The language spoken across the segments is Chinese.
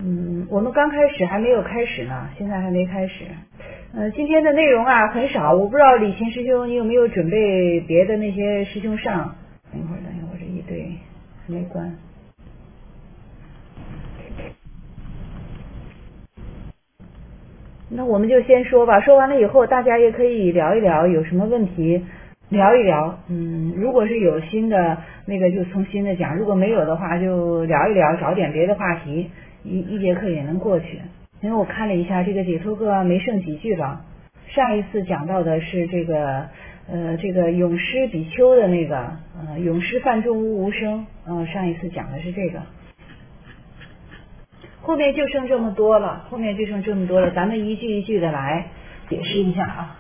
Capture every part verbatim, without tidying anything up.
嗯，我们刚开始还没有开始呢，现在还没开始。呃，今天的内容啊很少，我不知道李琴师兄你有没有准备别的那些师兄上？等一会儿，等一会儿，这一堆还没关。那我们就先说吧，说完了以后，大家也可以聊一聊，有什么问题聊一聊。嗯，如果是有新的那个就从新的讲，如果没有的话就聊一聊，找点别的话题，一一节课也能过去。因为我看了一下这个解脱课没剩几句了，上一次讲到的是这个呃这个咏诗比丘的那个呃咏诗梵众无无声，呃上一次讲的是这个。后面就剩这么多了，后面就剩这么多了，咱们一句一句的来解释一下啊。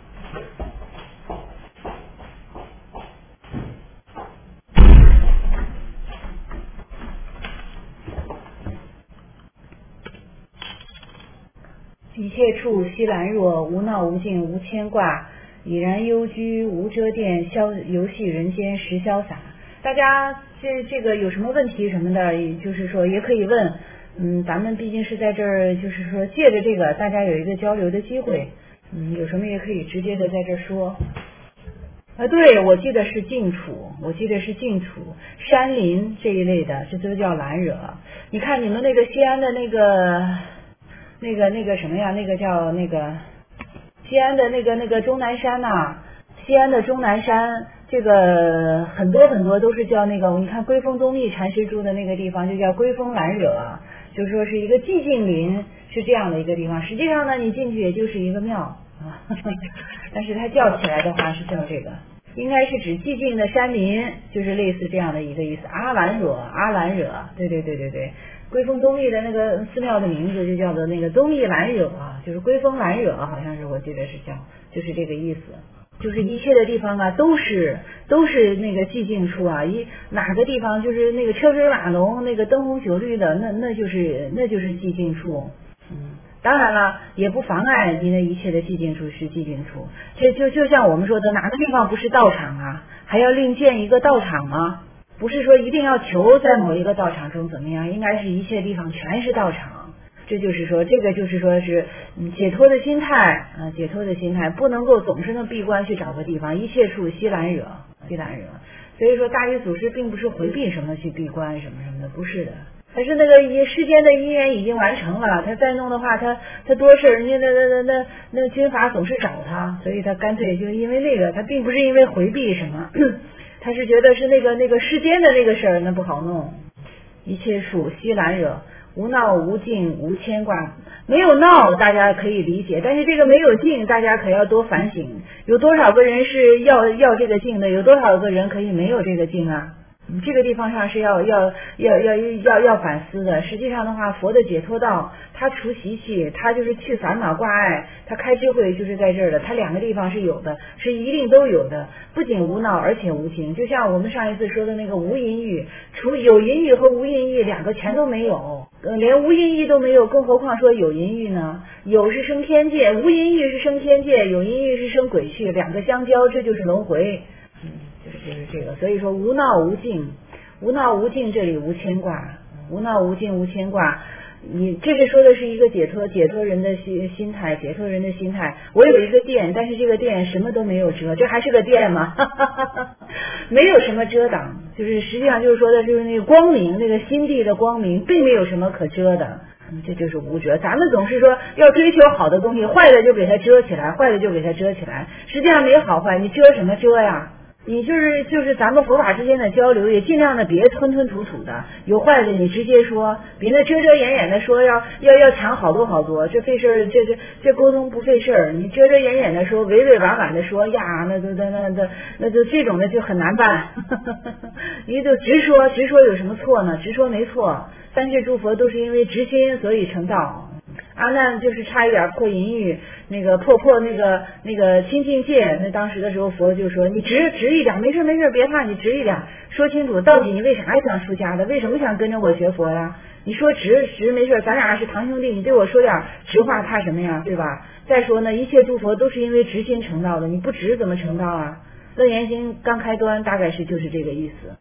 一切处悉兰若，无闹无尽无牵挂，已然幽居无遮垫，消游戏人间实潇洒。大家这这个有什么问题什么的，就是说也可以问。嗯，咱们毕竟是在这儿，就是说借着这个，大家有一个交流的机会。嗯，有什么也可以直接的在这儿说。啊，对，我记得是净土，我记得是净土，山林这一类的，这都叫兰惹。你看你们那个西安的那个、那个、那个什么呀？那个叫那个西安的那个那个终南山呐、啊，西安的终南山。这个很多很多都是叫那个，你看归峰宗密禅师住的那个地方就叫归峰兰惹，就是说是一个寂静林，是这样的一个地方。实际上呢，你进去也就是一个庙啊，但是它叫起来的话是叫这个，应该是指寂静的山林，就是类似这样的一个意思。阿兰惹，阿兰惹，对对对对对，归峰宗密的那个寺庙的名字就叫做那个宗密兰惹啊，就是归峰兰惹，好像是我记得是叫，就是这个意思。就是一切的地方啊，都是都是那个寂静处啊，一哪个地方就是那个车水马龙，那个灯红酒绿的，那那就是那就是寂静处。嗯，当然了，也不妨碍你的一切的寂静处是寂静处。这就就像我们说的，哪个地方不是道场啊？还要另建一个道场吗？不是说一定要求在某一个道场中怎么样，应该是一切地方全是道场。这就是说，这个就是说是嗯解脱的心态啊，解脱的心态不能够总是那闭关去找个地方，一切处悉兰惹，悉兰惹。所以说，大禹祖师并不是回避什么去闭关什么什么的，不是的。他是那个世间的因缘已经完成了，他再弄的话，他他多事，人家那那那那那军阀总是找他，所以他干脆就因为那个，他并不是因为回避什么，他是觉得是那个那个世间的那个事儿那不好弄，一切处悉兰惹。无闹无尽无牵挂，没有闹大家可以理解，但是这个没有尽大家可要多反省，有多少个人是要要这个尽的，有多少个人可以没有这个尽啊？这个地方上是要要要要要要反思的。实际上的话，佛的解脱道，他除习气，他就是去烦恼挂碍，他开智慧就是在这儿的。他两个地方是有的，是一定都有的。不仅无闹，而且无尽。就像我们上一次说的那个无淫欲，除有淫欲和无淫欲两个全都没有，呃，连无淫欲都没有，更何况说有淫欲呢？有是生天界，无淫欲是生天界，有淫欲是生鬼趣，两个相交，这就是轮回。嗯，就是就是这个，所以说无闹无尽，无闹无尽，这里无牵挂，无闹无尽无牵挂。你这是说的是一个解脱，解脱人的心心态，解脱人的心态。我有一个店，但是这个店什么都没有遮，这还是个店吗？没有什么遮挡，就是实际上就是说的就是那个光明，那个心地的光明，并没有什么可遮的。嗯，这就是无遮。咱们总是说要追求好的东西，坏的就给它遮起来，坏的就给它遮起来。实际上没好坏，你遮什么遮呀？你就是就是咱们佛法之间的交流，也尽量的别吞吞吐吐的，有坏的你直接说，别那遮遮掩掩的说要要要抢好多好多，这费事儿，这这这沟通不费事儿。你遮遮掩掩的说，委委婉婉的说呀，那都那那那那就这种的就很难办。你就直说，直说有什么错呢？直说没错，三世诸佛都是因为直心所以成道。阿难就是差一点破淫欲，那个破破那个那个清净戒。那当时的时候，佛就说你直直一点，没事没事，别怕，你直一点，说清楚到底你为啥想出家的，为什么想跟着我学佛呀？你说直直没事，咱俩是堂兄弟，你对我说点直话，怕什么呀？对吧？再说呢，一切诸佛都是因为直心成道的，你不直怎么成道啊？楞严经刚开端，大概是就是这个意思。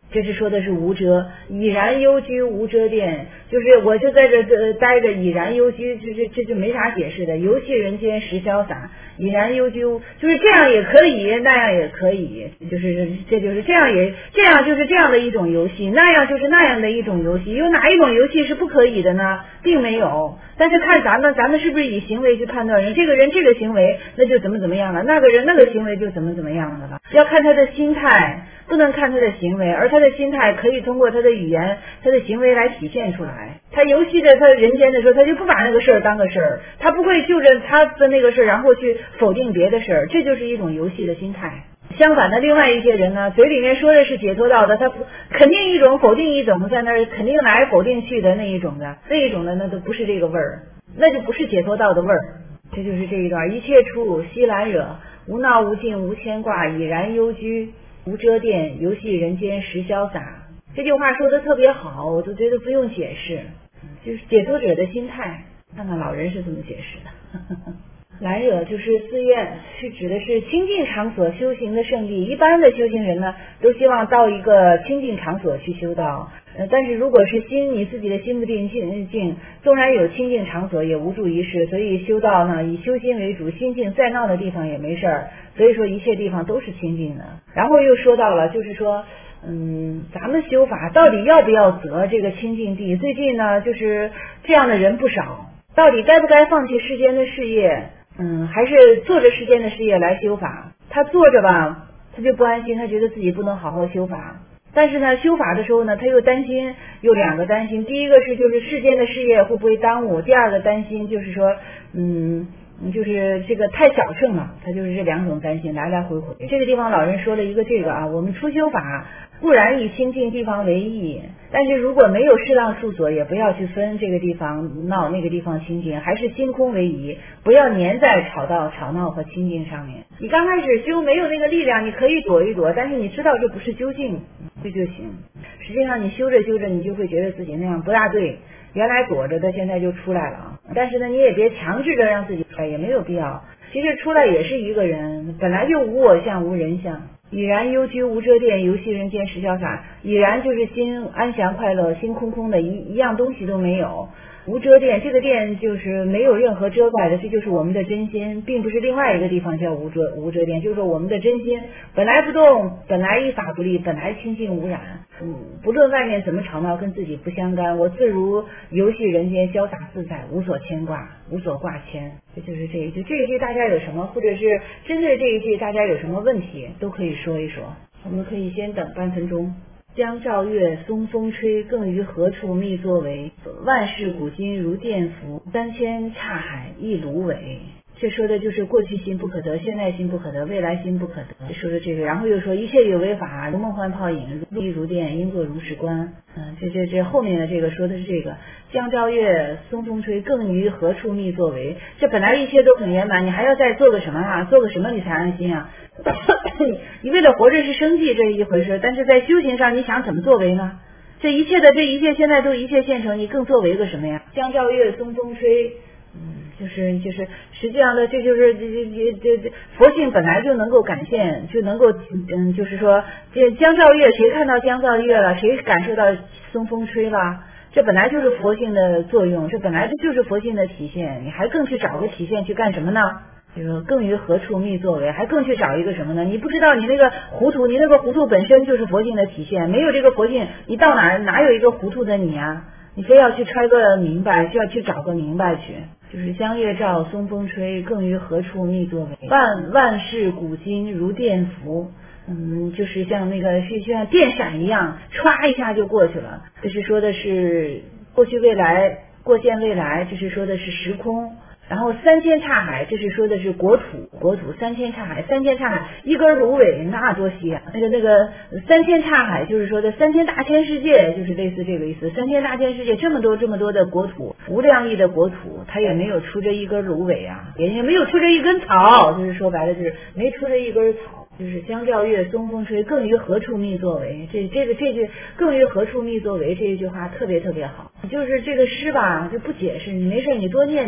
这是说的是无遮，已然幽居无遮殿，就是我就在这这待着，已然幽居，就是这就没啥解释的。游戏人间实潇洒，已然幽居，就是这样也可以，那样也可以，就是这就是这样也这样就是这样的一种游戏，那样就是那样的一种游戏。有哪一种游戏是不可以的呢？并没有。但是看咱们，咱们是不是以行为去判断人？这个人这个行为那就怎么怎么样了，那个人那个行为就怎么怎么样了吧？要看他的心态，不能看他的行为，而他的心态可以通过他的语言、他的行为来体现出来。他游戏着他人间的时候，他就不把那个事儿当个事儿，他不会就着他的那个事儿，然后去否定别的事儿，这就是一种游戏的心态。相反的，另外一些人呢，嘴里面说的是解脱道的，他肯定一种否定一种，在那儿肯定来否定去的那一种的，那一种的那都不是这个味儿，那就不是解脱道的味儿。这就是这一段，一切处悉懒惹，无闹无尽无牵挂，已然幽居无遮殿，游戏人间实潇洒。这句话说的特别好，我都觉得不用解释，就是解脱者的心态。看看老人是怎么解释的。懒惹就是寺院，是指的是清净场所修行的圣地。一般的修行人呢，都希望到一个清净场所去修道。呃，但是如果是心你自己的心不定静，纵然有清净场所也无助于事。所以修道呢，以修心为主，心静再闹的地方也没事儿。所以说一切地方都是清净的。然后又说到了，就是说。嗯，咱们修法到底要不要择这个清净地？最近呢，就是这样的人不少。到底该不该放弃世间的事业？嗯，还是做着世间的事业来修法？他做着吧，他就不安心，他觉得自己不能好好修法。但是呢，修法的时候呢，他又担心，有两个担心。第一个是就是世间的事业会不会耽误？第二个担心就是说，嗯。就是这个太小乘了，他就是这两种担心来来回回。这个地方老人说了一个这个啊，我们初修法固然以清净地方为宜，但是如果没有适当处所，也不要去分这个地方闹那个地方清净，还是心空为宜，不要粘在吵闹吵闹和清净上面。你刚开始修没有那个力量，你可以躲一躲，但是你知道这不是究竟，这就行。实际上你修着修着，你就会觉得自己那样不大对。原来躲着的，现在就出来了啊！但是呢，你也别强制着让自己出来，也没有必要。其实出来也是一个人，本来就无我相、无人相。已然幽居无遮殿，游戏人间实潇洒。已然就是心安详快乐，心空空的，一一样东西都没有。无遮殿，这个殿就是没有任何遮盖的，这就是我们的真心，并不是另外一个地方叫无遮无遮殿，就是说我们的真心本来不动，本来一法不立，本来清净无染。嗯，不论外面怎么吵闹，跟自己不相干，我自如游戏人间，潇洒自在，无所牵挂，无所挂牵。这就是这一句，这一句大家有什么，或者是针对这一句大家有什么问题，都可以说一说。我们可以先等半分钟。江照月，松风吹，更于何处觅作为？万事古今如电浮，三千刹海亦芦苇。这说的就是过去心不可得，现在心不可得，未来心不可得。说的这个，然后又说一切有为法，如梦幻泡影，如露亦如电，应作如是观。嗯，这这这后面的这个说的是这个江照月，松风吹，更于何处觅作为？这本来一切都很圆满，你还要再做个什么啊？做个什么你才安心啊？你为了活着是生计，这是一回事，但是在修行上你想怎么作为呢？这一切的这一切现在都一切现成，你更作为个什么呀？江照月，松风吹。嗯，就是就是，实际上呢，这就是这这这这佛性本来就能够感现，就能够嗯，就是说这江照月，谁看到江照月了，谁感受到松风吹了，这本来就是佛性的作用，这本来就是佛性的体现，你还更去找个体现去干什么呢？就是更于何处觅作为，还更去找一个什么呢？你不知道你那个糊涂，你那个糊涂本身就是佛性的体现，没有这个佛性，你到哪哪有一个糊涂的你啊？你非要去揣个明白，就要去找个明白去。就是江月照，松风吹，更于何处觅作为？万万事古今如电浮。嗯，就是像那个是像电闪一样，歘一下就过去了。这是说的是过去未来，过现未来，这是说的是时空。然后三千刹海，这是说的是国土，国土三千刹海，三千刹海一根芦苇那多稀啊！那个那个三千刹海就是说的三千大千世界，就是类似这个意思。三千大千世界这么多这么多的国土，无量亿的国土，它也没有出这一根芦苇啊，也也没有出这一根草，就是说白了就是没出这一根草。就是江照月，松风吹，更于何处觅作为？这这个这句更于何处觅作为这一句话特别特别好。就是这个诗吧，就不解释，你没事你多念念。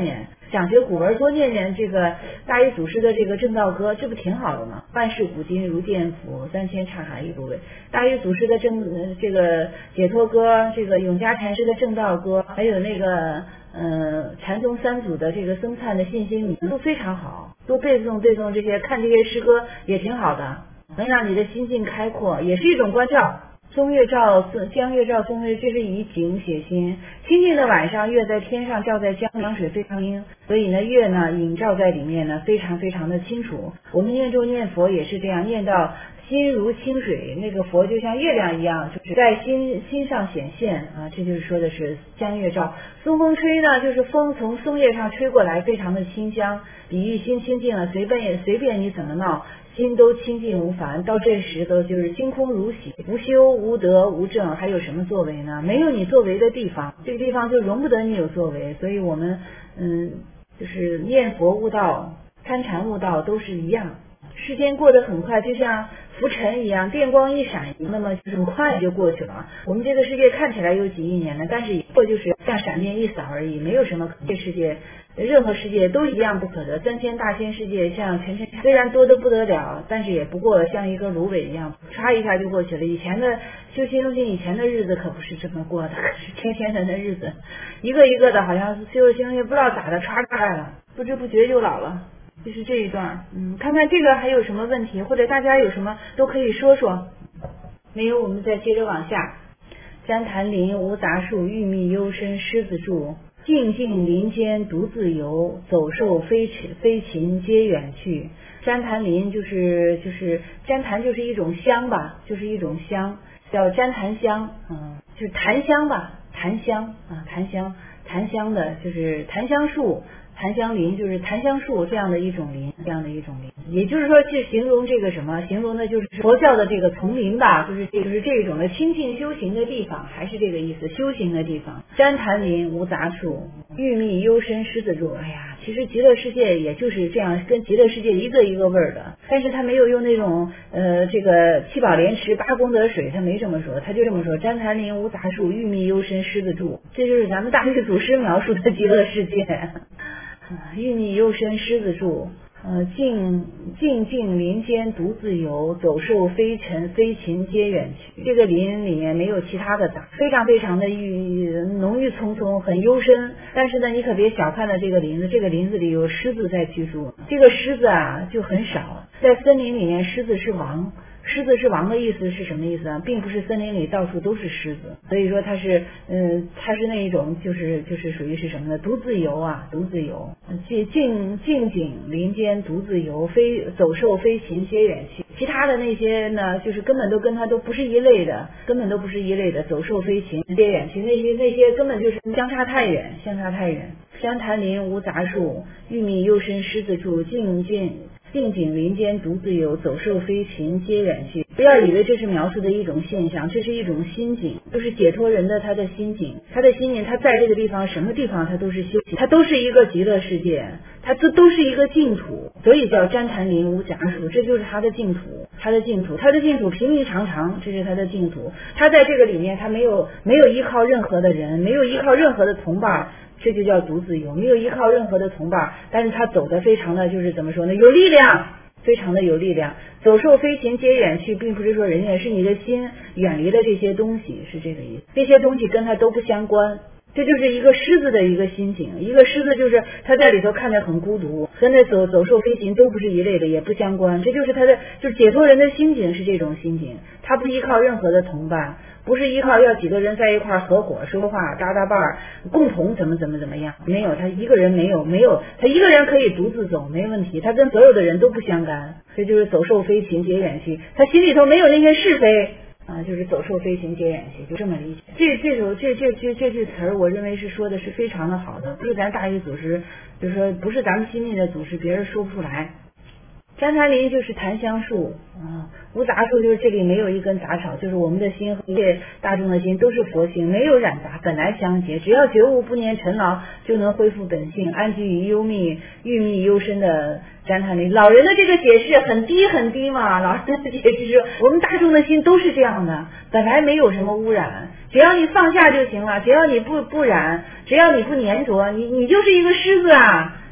想学古文多念念这个大禹祖师的这个正道歌，这不挺好的吗？万事古今如剑斧，三千叉卡一芦苇。大禹祖师的正这个解脱歌，这个永嘉禅师的正道歌，还有那个呃禅宗三祖的这个僧璨的信心铭都非常好，多背诵背诵这些，看这些诗歌也挺好的，能让你的心境开阔，也是一种关照。松月照，江月照松月，这是以景写心。清静的晚上，月在天上照在江，江水非常清，所以呢，月呢映照在里面呢，非常非常的清楚。我们念咒念佛也是这样，念到心如清水，那个佛就像月亮一样，就是在心心上显现啊，这就是说的是江月照。松风吹呢，就是风从松叶上吹过来，非常的清香，比喻心清净了，随便随便你怎么闹。心都清净无烦，到这时都就是清空如洗，无修无德无正，还有什么作为呢？没有你作为的地方，这个地方就容不得你有作为。所以我们嗯，就是念佛悟道、参禅悟道都是一样。时间过得很快，就像浮尘一样，电光一闪，那么很快就过去了。我们这个世界看起来有几亿年了，但是以后就是像闪电一扫而已，没有什么这世界。任何世界都一样不可得，三千大千世界像全身虽然多得不得了，但是也不过像一个芦苇一样，唰一下就过去了。以前的修心修行以前的日子可不是这么过的，可是天天的的日子，一个一个的好像修行也不知道咋的，唰过来了，不知不觉就老了。就是这一段，嗯，看看这个还有什么问题，或者大家有什么都可以说说。没有，我们再接着往下。旃檀林无杂树，郁密幽深狮子柱。静静林间独自游，走兽飞禽飞禽皆远去。旃檀林就是就是旃檀就是一种香吧，就是一种香，叫旃檀香，嗯，就是檀香吧，檀香啊，檀香檀香的就是檀香树。檀香林就是檀香树这样的一种林，这样的一种林，也就是说是形容这个什么，形容的就是佛教的这个丛林吧，就是这就是这种的清净修行的地方，还是这个意思，修行的地方。旃檀林无杂树，郁密幽深狮子柱。哎呀，其实极乐世界也就是这样，跟极乐世界一个一个味儿的，但是他没有用那种呃这个七宝莲池八功德水，他没这么说，他就这么说：旃檀林无杂树，郁密幽深狮子柱。这就是咱们大禹祖师描述的极乐世界。郁密幽深狮子柱，呃，静静静林间独自游，走兽飞尘飞禽皆远去。这个林里面没有其他的杂，非常非常的郁浓郁葱葱，很幽深。但是呢，你可别小看了这个林子，这个林子里有狮子在居住。这个狮子啊就很少，在森林里面，狮子是王。狮子是王的意思是什么意思啊？并不是森林里到处都是狮子，所以说它是，嗯，它是那一种，就是就是属于是什么呢？独自游啊，独自游，静静静景林间独自游，飞走兽飞禽皆远去。其他的那些呢，就是根本都跟它都不是一类的，根本都不是一类的，走兽飞禽皆远去。那些那些根本就是相差太远，相差太远。旃檀林无杂树，郁密幽深狮子柱，静静。静景林间独自游，走兽飞禽皆远去。不要以为这是描述的一种现象，这是一种心境，就是解脱人的他的心境，他的心境，他在这个地方什么地方他都是修行，他都是一个极乐世界，他这都是一个净土，所以叫旃檀林无杂树，这就是他的净土，他的净土，他的净土平平常常，这是他的净土。他在这个里面，他没有没有依靠任何的人，没有依靠任何的同伴。这就叫独自游，没有依靠任何的同伴，但是他走的非常的就是怎么说呢，有力量，非常的有力量。走兽飞禽皆远去，并不是说人家是你的心远离了这些东西，是这个意思，这些东西跟他都不相关。这就是一个狮子的一个心情，一个狮子就是他在里头看着很孤独，跟那走走兽飞禽都不是一类的，也不相关。这就是他的，就是解脱人的心境是这种心境，他不依靠任何的同伴，不是依靠要几个人在一块儿合伙说话搭搭伴儿，共同怎么怎么怎么样，没有，他一个人没有没有，他一个人可以独自走没问题，他跟所有的人都不相干，这就是走兽飞禽皆远去，他心里头没有那些是非。啊，就是走兽飞禽皆远去，就这么理解。这这首这这这这句词儿，我认为是说的是非常的好的，不是咱大禹祖师，就是说不是咱们新密的祖师，别人说不出来。旃檀林就是檀香树啊，无杂树就是这里没有一根杂草，就是我们的心和一切大众的心都是佛性，没有染杂，本来相结，只要觉悟不念尘劳，就能恢复本性，安居于幽密郁密幽深的旃檀林。老人的这个解释很低很低嘛，老人的解释是我们大众的心都是这样的，本来没有什么污染，只要你放下就行了，只要你不不染，只要你不粘着，你你就是一个狮子啊。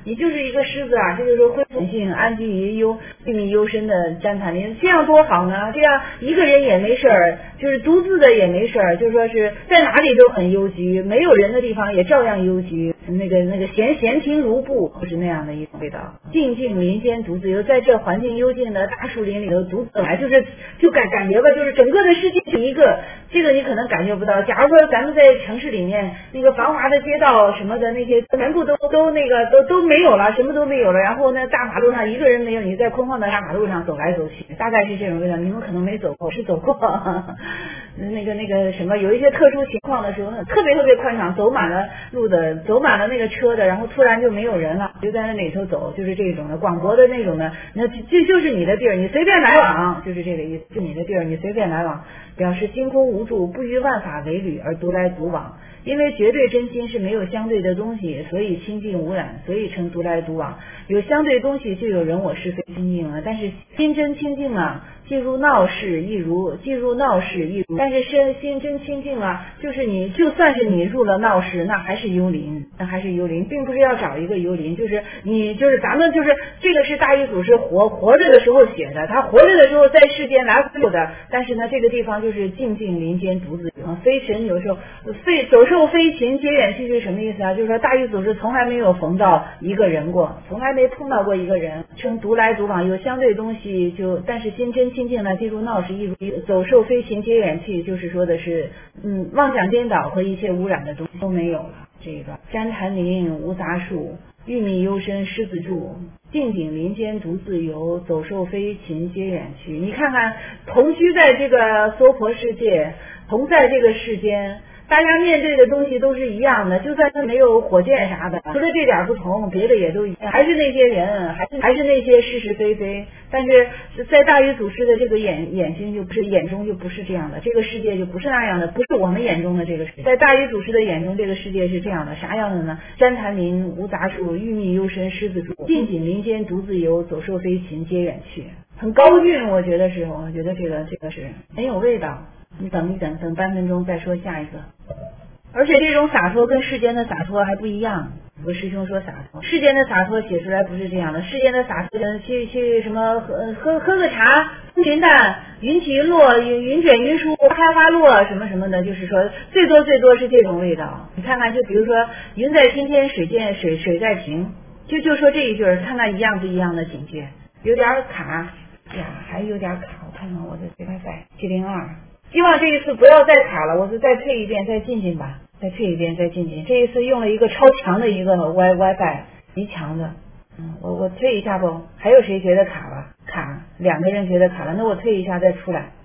你就是一个狮子啊，就是说恢复性安居于幽郁密幽深的旃檀林，这样多好呢？这样一个人也没事儿，就是独自的也没事儿，就说是在哪里都很幽居，没有人的地方也照样幽居，那个那个闲闲庭如步，就是那样的一种味道。静静林间独自游，在这环境幽静的大树林里头独自来，就是就感感觉吧，就是整个的世界是一个，这个你可能感觉不到。假如说咱们在城市里面那个繁华的街道什么的那些全部都都那个都都没有了，什么都没有了，然后呢大马路上一个人没有，你在空旷的大马路上走来走去，大概是这种味道。你们可能没走过，我是走过那个那个什么有一些特殊情况的时候特别特别宽敞，走满了路的，走满了那个车的，然后突然就没有人了，就在那里头走，就是这种的广博的那种的，那这就是你的地儿，你随便来往，就是这个意思，就你的地儿你随便来往，表示心空无助，不于万法为侣而独来独往。因为绝对真心是没有相对的东西，所以清净无染，所以称独来独往。有相对东西就有人我是非清净了，但是心真清净了，进入闹市亦如进入闹市亦如，但是身心真清净了，就是你就算是你入了闹市，那还是幽灵，那还是幽灵，并不是要找一个幽灵，就是你就是咱们就是这个是大一祖师活活着的时候写的，他活着的时候在世间来回的，但是呢这个地方就是静静林间独自游，飞尘有时候飞走兽飞禽皆远去是什么意思啊？就是说大一祖师从来没有逢到一个人过，从来没碰到过一个人，称独来独往，有相对东西就但是心真清净呢，进入闹市亦如走兽飞禽皆远去，就是说的是嗯妄想颠倒和一切污染的东西都没有了。这个旃檀林无杂树，郁密幽深狮子住，静景林间独自游，走兽飞禽皆远去。你看看同居在这个娑婆世界，同在这个世间，大家面对的东西都是一样的，就算是没有火箭啥的，除了这点不同，别的也都一样，还是那些人，还是还是那些是是非非。但是在大禹祖师的这个眼眼睛就不是眼中就不是这样的，这个世界就不是那样的，不是我们眼中的这个世界。在大禹祖师的眼中，这个世界是这样的，啥样的呢？旃檀林无杂树，郁密幽深狮子住，静景林间独自游，走兽飞禽皆远去。很高兴，我觉得是，我觉得这个这个是很有味道。你等一等，等半分钟再说下一个。而且这种洒脱跟世间的洒脱还不一样。有个师兄说洒脱，世间的洒脱写出来不是这样的，世间的洒脱去去什么喝喝喝个茶，风云淡，云起云落，云云卷云舒，开花落什么什么的，就是说最多最多是这种味道。你看看，就比如说云在青天，水见水水在情，就就说这一句，看看一样不一样的境界。有点卡呀，还有点卡，我看看我的这 WiFi 七零二。希望这一次不要再卡了，我是再退一遍再进进吧，再退一遍再进进。这一次用了一个超强的一个 Wi WiFi， 极强的。嗯，我我退一下不？还有谁觉得卡了？卡，两个人觉得卡了，那我退一下再出来。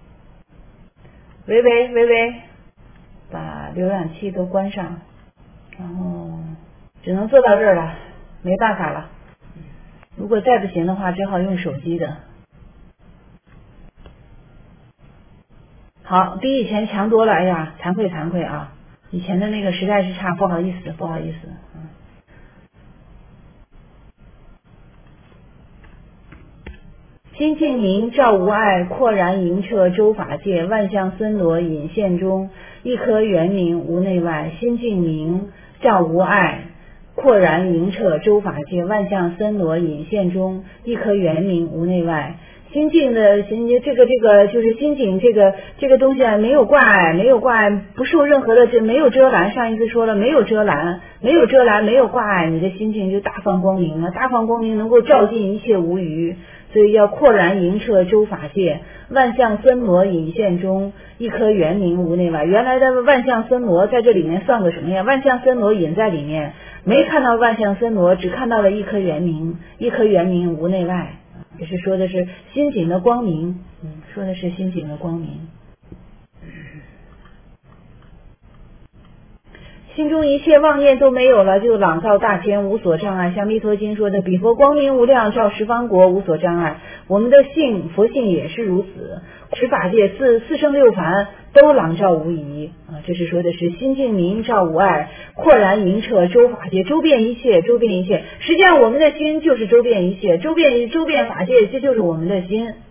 喂喂喂喂，把浏览器都关上，然后只能做到这儿了，没办法了。如果再不行的话，只好用手机的。好，比以前强多了。哎呀，惭愧惭愧啊！以前的那个实在是差，不好意思，不好意思。嗯，心静明，照无碍，阔然盈彻周法界，万象森罗隐现中，一颗圆明无内外。心静明，照无碍，阔然盈彻周法界，万象森罗隐现中，一颗圆明无内外。心境的心，这个这个就是心境，这个这个东西啊，没有挂碍，没有挂碍，不受任何的这没有遮拦。上一次说了，没有遮拦，没有遮拦，没有挂碍，你的心境就大放光明了，大放光明能够照尽一切无余。所以要阔然盈彻周法界，万象森罗隐现中，一颗圆明无内外。原来的万象森罗在这里面算个什么呀？万象森罗隐在里面，没看到万象森罗，只看到了一颗圆明，一颗圆明无内外。也是说的是心境的光明，嗯，说的是心境的光明。心中一切妄念都没有了，就朗照大千无所障碍。像弥陀经说的，彼佛光明无量，照十方国无所障碍。我们的性佛性也是如此，十法界四四生六凡都朗照无疑啊。这是说的是心静明，照无碍，阔然盈彻周法界，周遍一切，周遍一切。实际上我们的心就是周遍一切，周遍周遍法界，这就是我们的心。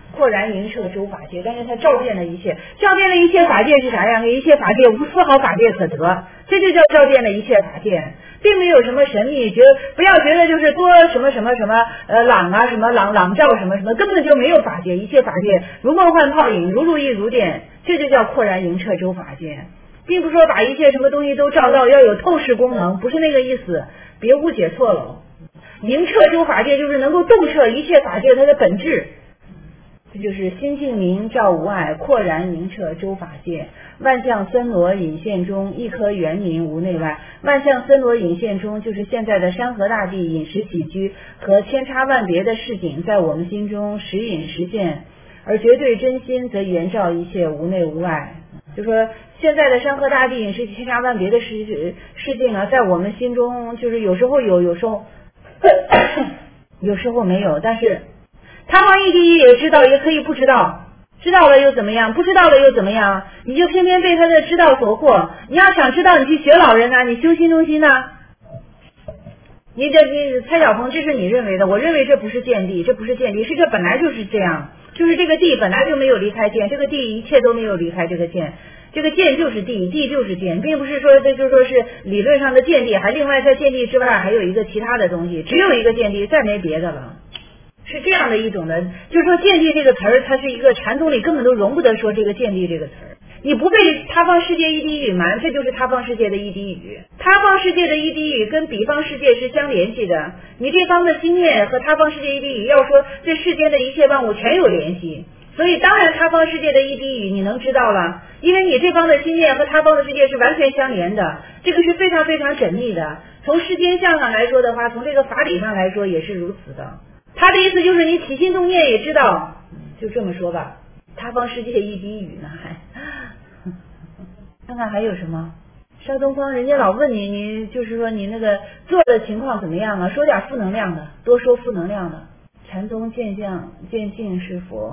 豁然迎彻周法界，但是他照遍了一切，照遍了一切法界是啥样？一切法界无丝毫法界可得，这就叫照遍了一切法界，并没有什么神秘，觉得不要觉得就是多什么什么什么呃朗啊什么朗朗照什么什么，根本就没有法界，一切法界如梦幻泡影，如露亦如电，这就叫豁然迎彻周法界，并不是说把一切什么东西都照到要有透视功能，不是那个意思，别误解错了。迎彻周法界就是能够洞彻一切法界它的本质，这就是心性明照无碍，豁然迎彻周法界。万象森罗隐现中，一颗圆明无内外。万象森罗隐现中，就是现在的山河大地、饮食起居和千差万别的事景，在我们心中时隐时现，而绝对真心则圆照一切，无内无外。就说现在的山河大地、饮食千差万别的事事情啊，在我们心中就是有时候有，有时候有时候没有，但是他方一地也知道，也可以不知道，知道了又怎么样？不知道了又怎么样？你就偏偏被他的知道所惑。你要想知道，你去学老人啊，你修心中心啊。你这你蔡小鹏，这是你认为的，我认为这不是见地，这不是见地，是这本来就是这样，就是这个地本来就没有离开见，这个地一切都没有离开这个见。这个见就是地，地就是见，并不是说这就是说是理论上的见地，还另外在见地之外还有一个其他的东西，只有一个见地，再没别的了。是这样的一种的，就是说见地这个词儿，它是一个禅宗里根本都容不得说这个见地这个词儿。你不被他方世界一滴语瞒，这就是他方世界的一滴语。他方世界的一滴语跟彼方世界是相联系的，你这方的心念和他方世界一滴语，要说这世间的一切万物全有联系。所以当然他方世界的一滴语你能知道了，因为你这方的心念和他方的世界是完全相连的，这个是非常非常缜密的。从世间相上来说的话，从这个法理上来说也是如此的。他的意思就是你起心动念也知道，就这么说吧，他方世界一滴语呢，还看看还有什么。邵东方人家老问你，你就是说你那个做的情况怎么样啊？说点负能量的，多说负能量的。禅宗见相见性是佛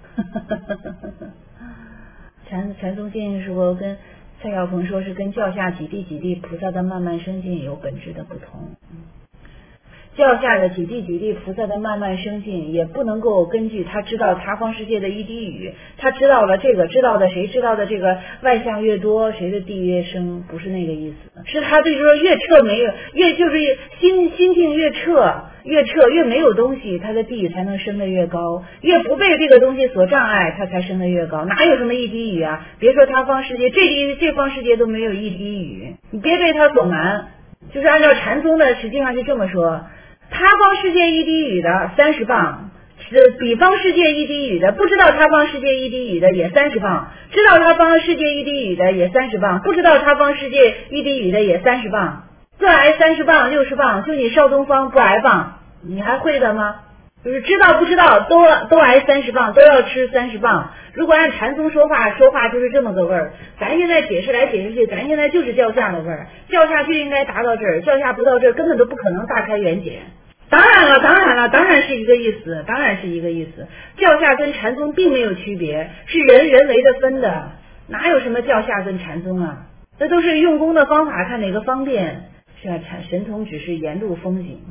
禅禅宗见性是佛跟蔡小鹏说是跟教下几地几地菩萨的慢慢升进有本质的不同。教下的几地几地菩萨的慢慢升进，也不能够根据他知道他方世界的一滴语，他知道了这个，知道的谁知道的这个万象越多，谁的地越升，不是那个意思，是他对说越彻没有，越就是心心境越彻，越彻越没有东西，他的地才能升得越高，越不被这个东西所障碍，他才升得越高。哪有什么一滴语啊？别说他方世界，这地这方世界都没有一滴语，你别被他所瞒。就是按照禅宗的，实际上是这么说。他方世界一滴语的三十磅，是彼方世界一滴语的，不知道他方世界一滴语的也三十磅，知道他方世界一滴语的也三十磅，不知道他方世界一滴语的也三十磅，各挨三十磅六十磅，就你邵东方不挨磅，你还会的吗？就是知道不知道都都挨三十磅，都要吃三十磅。如果按禅宗说话，说话就是这么个味儿。咱现在解释来解释去，咱现在就是教下的味儿，教下就应该达到这儿，教下不到这儿根本都不可能大开圆解。当然了，当然了，当然是一个意思，当然是一个意思。教下跟禅宗并没有区别，是人人为的分的，哪有什么教下跟禅宗啊？这都是用功的方法，看哪个方便。是啊，神通只是沿路风景。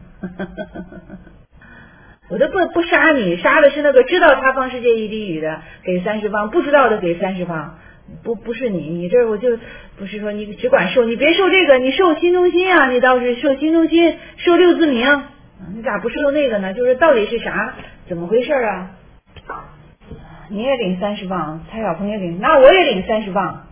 我都不不杀你，杀的是那个知道他方世界一滴语的给三十磅，不知道的给三十磅，不不是你，你这我就不是说你只管受，你别受这个，你受心中心啊，你倒是受心中心，受六字明，你咋不受那个呢？就是到底是啥，怎么回事啊？你也领三十磅，蔡小鹏也领，那我也领三十磅。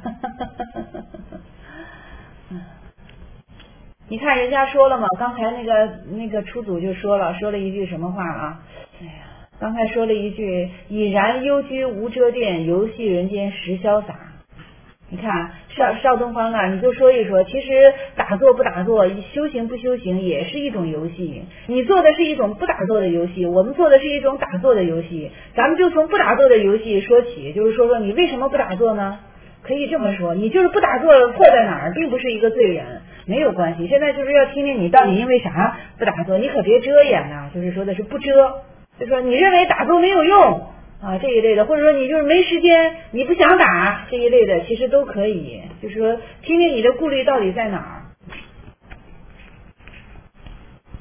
你看人家说了嘛，刚才那个那个出组就说了，说了一句什么话啊？哎呀，刚才说了一句已然幽居无遮殿，游戏人间实潇洒。你看邵邵东方啊，你就说一说，其实打坐不打坐，修行不修行也是一种游戏。你做的是一种不打坐的游戏，我们做的是一种打坐的游戏。咱们就从不打坐的游戏说起，就是说说你为什么不打坐呢？可以这么说，你就是不打坐错在哪儿，并不是一个罪人，没有关系。现在就是要听听你到底因为啥不打坐，你可别遮掩呐、啊，就是说的是不遮，就说你认为打坐没有用啊这一类的，或者说你就是没时间，你不想打这一类的，其实都可以，就是说听听你的顾虑到底在哪儿。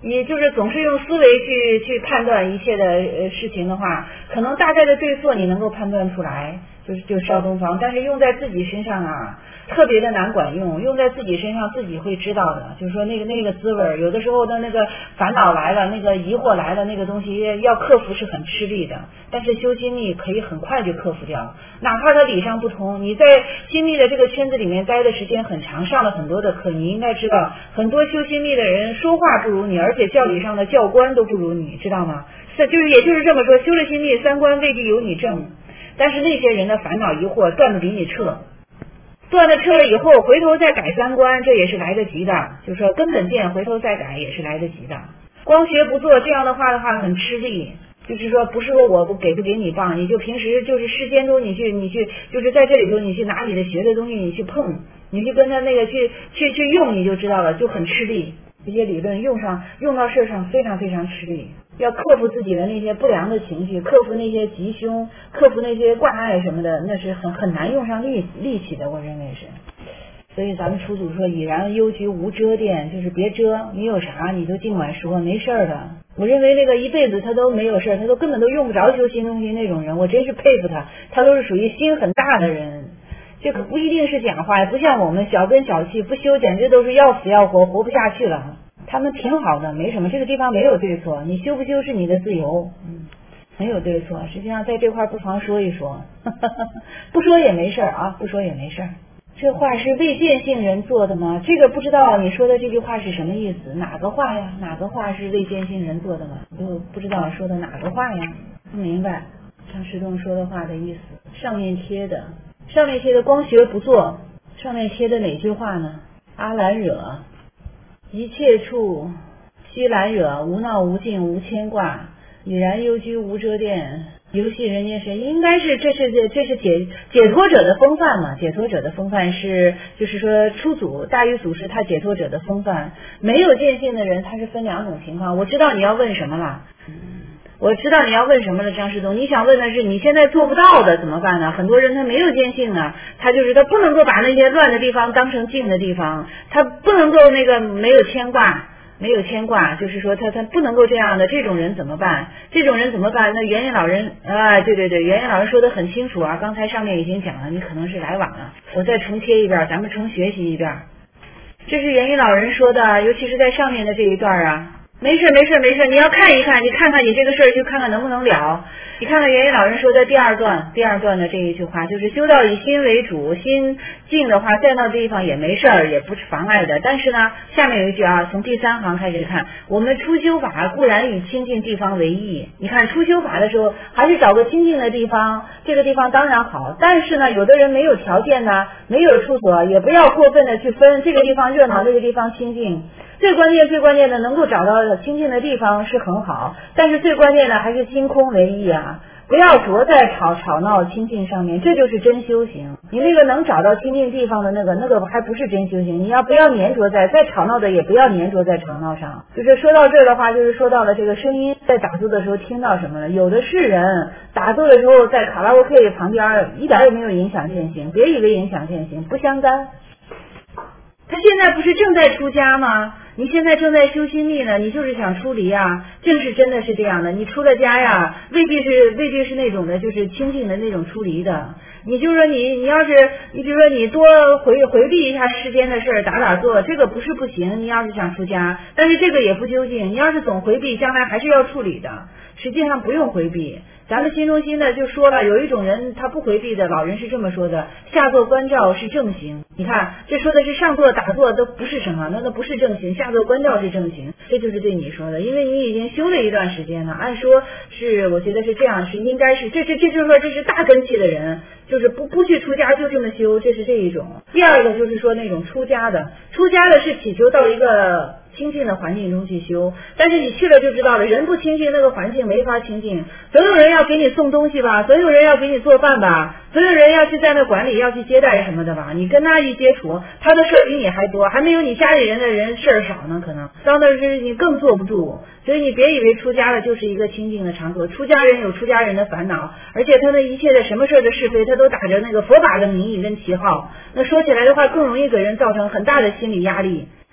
你就是总是用思维去去判断一切的呃事情的话，可能大概的对错你能够判断出来，就是就烧东方，但是用在自己身上啊特别的难管用，用在自己身上自己会知道的，就是说那个那个滋味，有的时候的那个烦恼来了，那个疑惑来了，那个东西要克服是很吃力的，但是修心力可以很快就克服掉，哪怕它理上不通，你在心力的这个圈子里面待的时间很长，上了很多的课，你应该知道很多修心力的人说话不如你，而且教理上的教官都不如你，知道吗？是就是也就是这么说，修了心力三观未必有你正，但是那些人的烦恼疑惑断的比你彻，断了彻了以后回头再改三观，这也是来得及的，就是说根本见回头再改也是来得及的。光学不做这样的话的话很吃力，就是说不是说我不给不给你棒，你就平时就是世间中你去你去就是在这里头你去拿你的学的东西你去碰，你去跟他那个去去去用，你就知道了，就很吃力。这些理论用上用到事上非常非常吃力，要克服自己的那些不良的情绪，克服那些吉凶，克服那些挂碍什么的，那是很很难用上力力气的，我认为是。所以咱们初祖说已然幽居无遮垫，就是别遮，你有啥你就尽管说，没事的。我认为那个一辈子他都没有事，他都根本都用不着修新东西那种人，我真是佩服他，他都是属于心很大的人。这可不一定是讲话，不像我们小根小气，不修简直都是要死要活，活不下去了。他们挺好的，没什么，这个地方没有对错，你修不修是你的自由，嗯，没有对错。实际上在这块不妨说一说，呵呵呵不说也没事啊，不说也没事。这话是未见性人做的吗？这个不知道你说的这句话是什么意思？哪个话呀？哪个话是未见性人做的吗？就不知道说的哪个话呀？不明白张师兄说的话的意思。上面贴的，上面贴的光学不做，上面贴的哪句话呢？阿兰惹，一切处悉兰惹，无闹无尽无牵挂，已然幽居无遮垫，游戏人间身，应该是这是这是解解脱者的风范嘛？解脱者的风范是就是说初祖大禹祖师他解脱者的风范，没有见性的人他是分两种情况。我知道你要问什么了，我知道你要问什么了，张世东，你想问的是你现在做不到的怎么办呢？很多人他没有见性呢，他就是他不能够把那些乱的地方当成静的地方，他不能够那个没有牵挂。没有牵挂，就是说他他不能够这样的，这种人怎么办？这种人怎么办？那元音老人啊，对对对，元音老人说的很清楚啊，刚才上面已经讲了，你可能是来晚了，我再重贴一遍，咱们重学习一遍。这是元音老人说的，尤其是在上面的这一段啊。没事没事没事，你要看一看，你看看你这个事儿，就看看能不能了。你看看元音老人说的第二段，第二段的这一句话，就是修道以心为主，心静的话，在那地方也没事儿，也不是妨碍的。但是呢，下面有一句啊，从第三行开始看，我们初修法固然以清净地方为宜。你看初修法的时候，还是找个清净的地方，这个地方当然好。但是呢，有的人没有条件呢，没有处所，也不要过分的去分这个地方热闹，那个地方清净。最关键最关键的能够找到清净的地方是很好，但是最关键的还是心空为宜啊，不要着在吵吵闹清净上面，这就是真修行。你那个能找到清净地方的那个那个还不是真修行，你要不要粘着在再吵闹的也不要粘着在吵闹上。就是说到这儿的话，就是说到了这个声音在打坐的时候听到什么了，有的是人打坐的时候在卡拉 OK 旁边一点也没有影响践行，别以为影响践行，不相干。他现在不是正在出家吗？你现在正在修心力呢，你就是想出离啊，正是真的是这样的。你出了家呀，未必是未必是那种的，就是清净的那种出离的。你就说你你要是你比如说你多回回避一下世间的事儿，打打坐，这个不是不行。你要是想出家，但是这个也不究竟。你要是总回避，将来还是要处理的。实际上不用回避。咱们心中心的就说了，有一种人他不回避的，老人是这么说的，下坐观照是正行。你看这说的是上坐打坐都不是什么，那个不是正行，下坐观照是正行，这就是对你说的，因为你已经修了一段时间了，按说是我觉得是这样，是应该是这这这就是说这是大根器的人，就是不不去出家就这么修，这是这一种。第二个就是说那种出家的，出家的是祈求到一个清净的环境中去修，但是你去了就知道了，人不清净，那个环境没法清净。总有人要给你送东西吧，总有人要给你做饭吧，总有人要去在那管理，要去接待什么的吧。你跟他一接触，他的事儿比你还多，还没有你家里人的人事儿少呢，可能到那时你更坐不住。所以你别以为出家了就是一个清净的场所，出家人有出家人的烦恼，而且他的一切的什么事儿的是非，他都打着那个佛法的名义跟旗号，那说起来的话更容易给人造成很大的心理压力。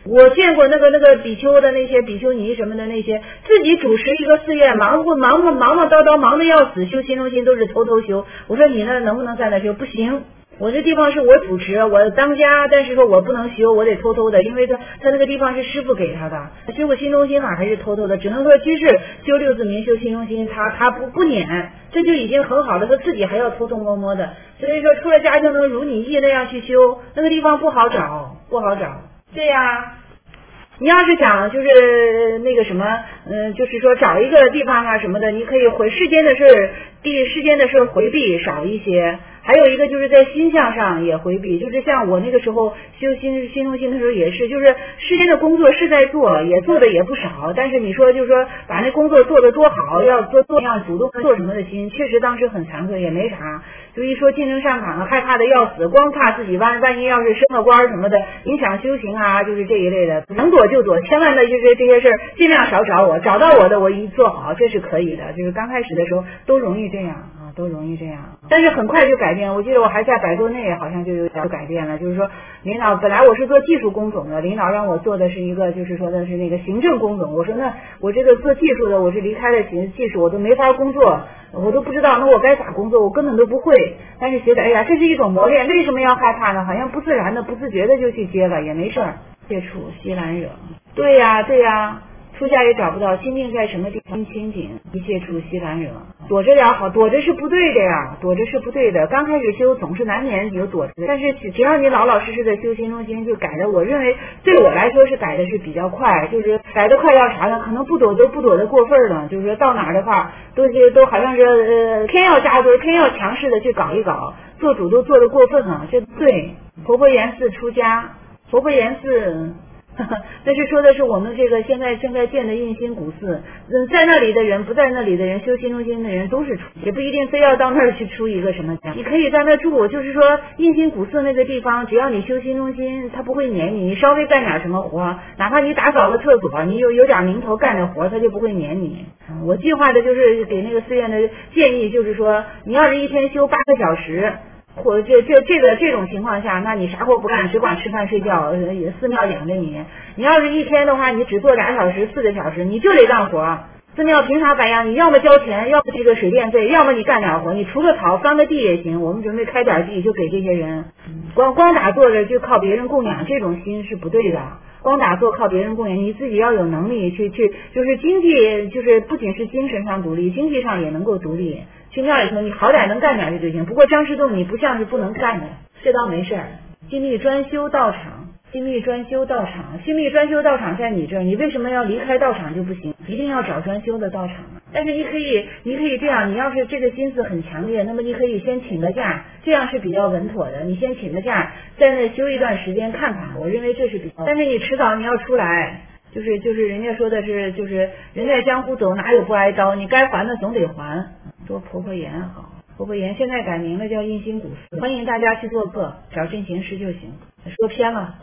我见过那个那个比丘的那些比丘尼什么的那些，自己主持一个寺院，忙活忙忙忙忙叨叨，忙得要死，修心中心都是偷偷修。我说你那能不能在那修？不行。我这地方是我主持，我当家，但是说我不能修，我得偷偷的，因为他他那个地方是师傅给他的。修个心中心法还是偷偷的，只能说居士修六字明修心中心，他他不不撵，这就已经很好了，他自己还要偷偷摸摸的。所以说出了家就能如你意那样去修，那个地方不好找，不好找。对呀。你要是想就是那个什么，嗯，就是说找一个地方啊什么的，你可以回世间的事儿，地世间的事儿回避少一些。还有一个就是在心向上也回避，就是像我那个时候修心心中心的时候也是，就是世间的工作是在做，也做的也不少，但是你说就是说把那工作做得多好，要做做样主动做什么的心，确实当时很惭愧，也没啥。就一说竞争上岗，害怕的要死，光怕自己万万一要是升了官什么的，影响修行啊，就是这一类的，能躲就躲，千万的就是这些事儿尽量少找我，找到我的我一做好，这是可以的。就是刚开始的时候都容易这样啊，都容易这样，但是很快就改变。我记得我还在百度内好像就有点改变了，就是说领导本来我是做技术工种的，领导让我做的是一个就是说的是那个行政工种，我说那我这个做技术的，我是离开了技术我都没法工作，我都不知道那我该咋工作，我根本都不会。但是觉得哎呀，这是一种磨练，为什么要害怕呢？好像不自然的、不自觉的就去接了，也没事儿。接触西兰惹，对呀、对呀，出家也找不到，心定在什么地方清净，一切处西兰惹。躲着点好，躲着是不对的呀，躲着是不对的。刚开始修总是难免有躲着，但是只要你老老实实的修心中心，就改的。我认为对我来说是改的是比较快，就是改的快要啥呢？可能不躲都不躲得过分了，就是说到哪儿的话，都是都好像是呃偏要扎堆，偏要强势的去搞一搞，做主都做得过分了，这不对。婆婆严寺出家，婆婆严寺。那是说的是我们这个现在正在建的印心古寺，嗯，在那里的人不在那里的人，修心中心的人都是出，也不一定非要到那儿去出一个什么家，你可以在那住，就是说印心古寺那个地方，只要你修心中心，他不会撵你，你稍微干点什么活，哪怕你打扫个厕所，你有有点名头干点活，他就不会撵你。我计划的就是给那个寺院的建议，就是说你要是一天修八个小时。或这这这个这种情况下，那你啥活不干，只管吃饭睡觉，寺庙养着你。你要是一天的话，你只做俩小时、四个小时，你就得干活。寺庙凭啥白养？你要么交钱，要么这个水电费，要么你干点活，你除个草、翻个地也行。我们准备开点地，就给这些人。光光打坐着就靠别人供养，这种心是不对的。光打坐靠别人供养，你自己要有能力去去，就是经济，就是不仅是精神上独立，经济上也能够独立。去庙里头，你好歹能干点就行。不过张师洞你不像是不能干的，这倒没事儿。心力专修道场，心力专修道场，心力专修道场在你这儿，你为什么要离开道场就不行？一定要找专修的道场啊！但是你可以，你可以这样，你要是这个心思很强烈，那么你可以先请个假，这样是比较稳妥的。你先请个假，在那休一段时间看看，我认为这是比较。但是你迟早你要出来。就是就是人家说的是，就是人在江湖走，哪有不挨刀？你该还的总得还。说婆婆岩好，婆婆岩现在改名了，叫印心古寺，欢迎大家去做客，找镇行师就行。说偏了，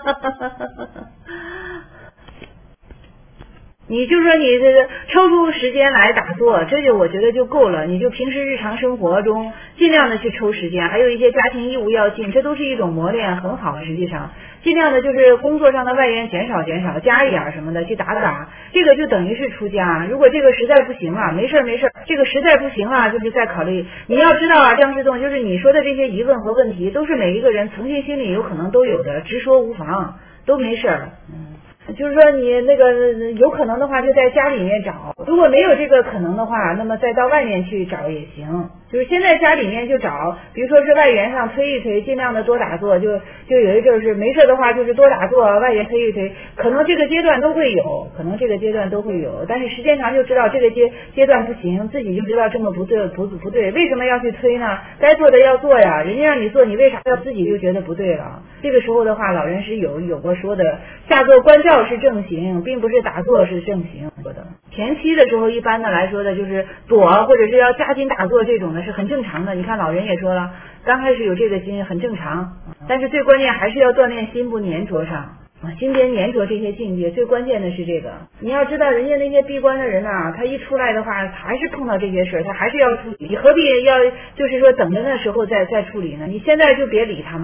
你就说你这个抽出时间来打坐，这就我觉得就够了。你就平时日常生活中尽量的去抽时间，还有一些家庭义务要尽，这都是一种磨练，很好。实际上尽量的就是工作上的外援减少减少，加一点什么的去打打，这个就等于是出家。如果这个实在不行了，没事没事，这个实在不行了，就是再考虑。你要知道啊，张师洞，就是你说的这些疑问和问题，都是每一个人曾经心里有可能都有的，直说无妨，都没事儿。嗯。就是说你那个有可能的话就在家里面找，如果没有这个可能的话，那么再到外面去找也行。就是先在家里面就找，比如说是外援上推一推，尽量的多打坐，就就有一阵是没事的话就是多打坐，外援推一推，可能这个阶段都会有，可能这个阶段都会有，但是时间长就知道这个阶阶段不行，自己就知道这么不对不不对，为什么要去推呢？该做的要做呀，人家让你做，你为啥要自己就觉得不对了？这个时候的话，老人是有有过说的，下坐观照是正行，并不是打坐是正行说的。前期的时候，一般的来说的就是躲或者是要加紧打坐这种的是很正常的。你看老人也说了，刚开始有这个心很正常，但是最关键还是要锻炼心不粘着上啊，心边粘着这些境界，最关键的是这个。你要知道，人家那些闭关的人啊，他一出来的话，还是碰到这些事儿，他还是要处理。你何必要就是说等着那时候再再处理呢？你现在就别理他嘛。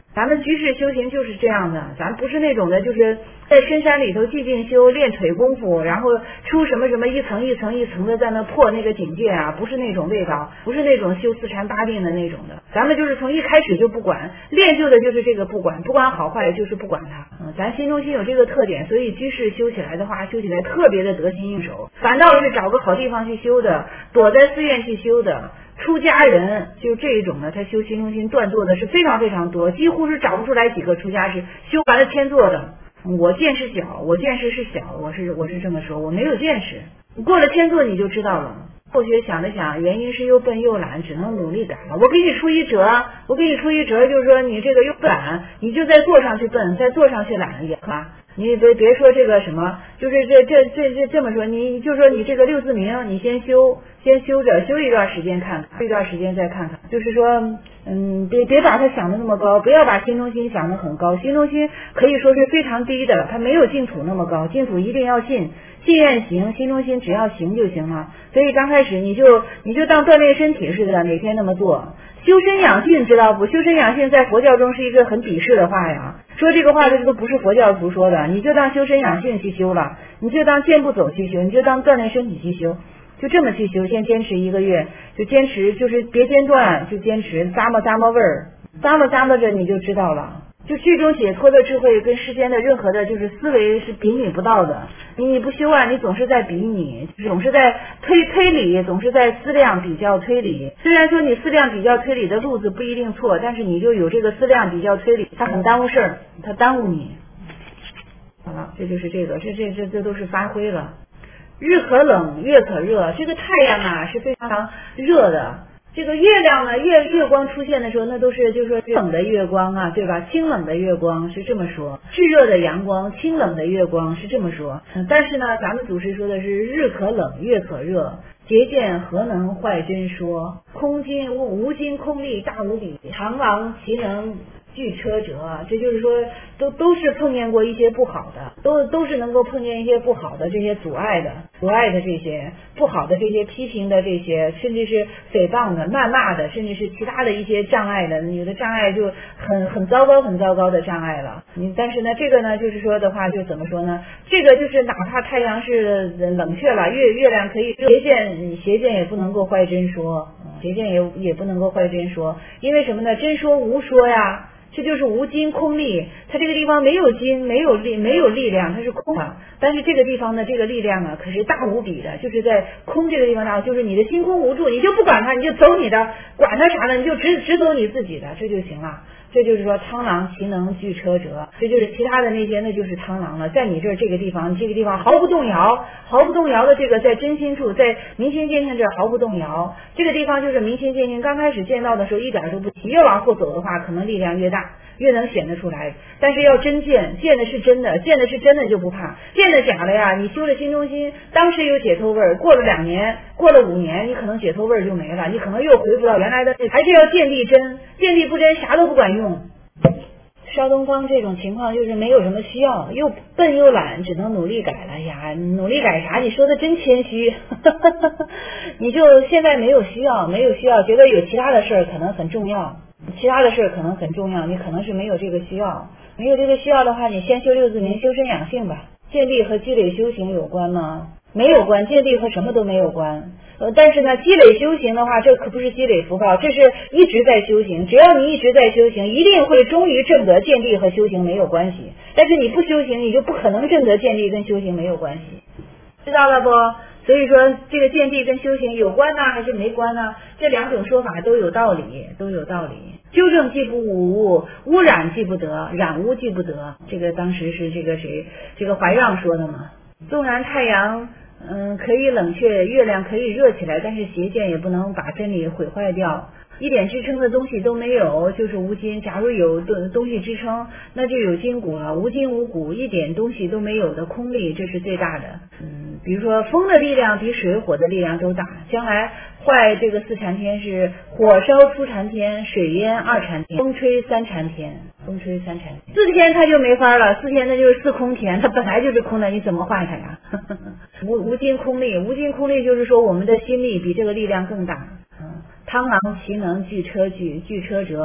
咱们居士修行就是这样的，咱不是那种的，就是在深山里头寂静修练腿功夫，然后出什么什么一层一层一层的在那破那个境界啊，不是那种味道，不是那种修四禅八定的那种的。咱们就是从一开始就不管，练就的就是这个不管，不管好坏就是不管它。嗯，咱心中心有这个特点，所以居士修起来的话，修起来特别的得心应手。反倒是找个好地方去修的，躲在寺院去修的。出家人就这一种的，他修心中心断座的是非常非常多，几乎是找不出来几个出家是修完了千座的。我见识小，我见识是小，我是我是这么说，我没有见识。过了千座你就知道了。后学想了想，原因是又笨又懒，只能努力改了。我给你出一辙，我给你出一辙，就是说你这个又懒，你就在座上去笨，在座上去懒也可。你别别说这个什么，就是这这这这这么说，你就说你这个六字明，你先修，先修着，修一段时间看看，一段时间再看看。就是说，嗯，别别把它想的那么高，不要把心中心想的很高，心中心可以说是非常低的，它没有净土那么高，净土一定要信，信愿行，心中心只要行就行了。所以刚开始你就你就当锻炼身体似的，每天那么做。修身养性知道不？修身养性在佛教中是一个很鄙视的话呀，说这个话这都不是佛教徒说的，你就当修身养性去修了，你就当健步走去修，你就当锻炼身体去修，就这么去修，先坚持一个月，就坚持，就是别间断，就坚持咂摸咂摸味儿，咂摸咂摸着你就知道了。就剧中解脱的智慧跟世间的任何的就是思维是比拟不到的，你你不修啊，你总是在比拟，总是在推推理，总是在思量比较推理。虽然说你思量比较推理的路子不一定错，但是你就有这个思量比较推理，它很耽误事儿，它耽误你。好了，这就是这个，这这这这都是发挥了。日可冷，月可热，这个太阳啊是非常热的。这个月亮呢，月月光出现的时候，那都是就是说冷的月光啊，对吧？清冷的月光是这么说，炙热的阳光，清冷的月光是这么说。嗯、但是呢，咱们祖师说的是日可冷，月可热，节见何能坏真说？空金无无金空力大无比，螳螂其能具车辙，这就是说都都是碰见过一些不好的，都都是能够碰见一些不好的这些阻碍的阻碍的这些不好的这些批评的这些，甚至是诽谤的谩骂的，甚至是其他的一些障碍的，有的障碍就很很糟糕很糟糕的障碍了。你但是呢这个呢就是说的话就怎么说呢，这个就是哪怕太阳是冷却了，月月亮可以邪见邪见也不能够坏真说，邪见也也不能够坏真说，因为什么呢？真说无说呀，这就是无金空力，它这个地方没有金，没有力，没有力量，它是空的。但是这个地方的这个力量啊，可是大无比的，就是在空这个地方上，就是你的心空无助，你就不管它，你就走你的，管它啥的，你就只只走你自己的，这就行了。这就是说螳螂其能具车辙，这就是其他的那些那就是螳螂了，在你这儿这个地方这个地方毫不动摇，毫不动摇的这个在真心处，在明心见性这儿毫不动摇，这个地方就是明心见性，刚开始见到的时候一点都不起，越往后走的话可能力量越大，越能显得出来，但是要真见，见的是真的，见的是真的就不怕，见的假的呀，你修了心中心，当时有解脱味儿，过了两年，过了五年，你可能解脱味儿就没了，你可能又回不到原来的，还是要见地真，见地不真啥都不管用。烧东方这种情况就是没有什么需要，又笨又懒，只能努力改了呀。努力改啥？你说的真谦虚，你就现在没有需要，没有需要，觉得有其他的事儿可能很重要，其他的事儿可能很重要，你可能是没有这个需要，没有这个需要的话，你先修六字明，修身养性吧。见地和积累修行有关吗？没有关，见地和什么都没有关。呃，但是呢，积累修行的话，这可不是积累福报，这是一直在修行。只要你一直在修行，一定会终于证得见地和修行没有关系。但是你不修行，你就不可能证得见地跟修行没有关系，知道了不？所以说，这个见地跟修行有关呢，还是没关呢？这两种说法都有道理，都有道理。纠正既不无，污染既不得，染污既不得。这个当时是这个谁，这个怀让说的嘛。纵然太阳嗯，可以冷却，月亮可以热起来，但是邪见也不能把真理毁坏掉。一点支撑的东西都没有，就是无金。假如有东西支撑，那就有筋骨了。无筋无骨，一点东西都没有的空力，这是最大的。嗯，比如说风的力量比水火的力量都大。将来坏这个四禅天是火烧初禅天，水淹二禅天，风吹三禅天，风吹三禅天。四天它就没法了，四天那就是四空天，它本来就是空的，你怎么坏它呀？无无尽空力，无尽空力就是说我们的心力比这个力量更大。嗯，螳螂其能具车具，具车辙，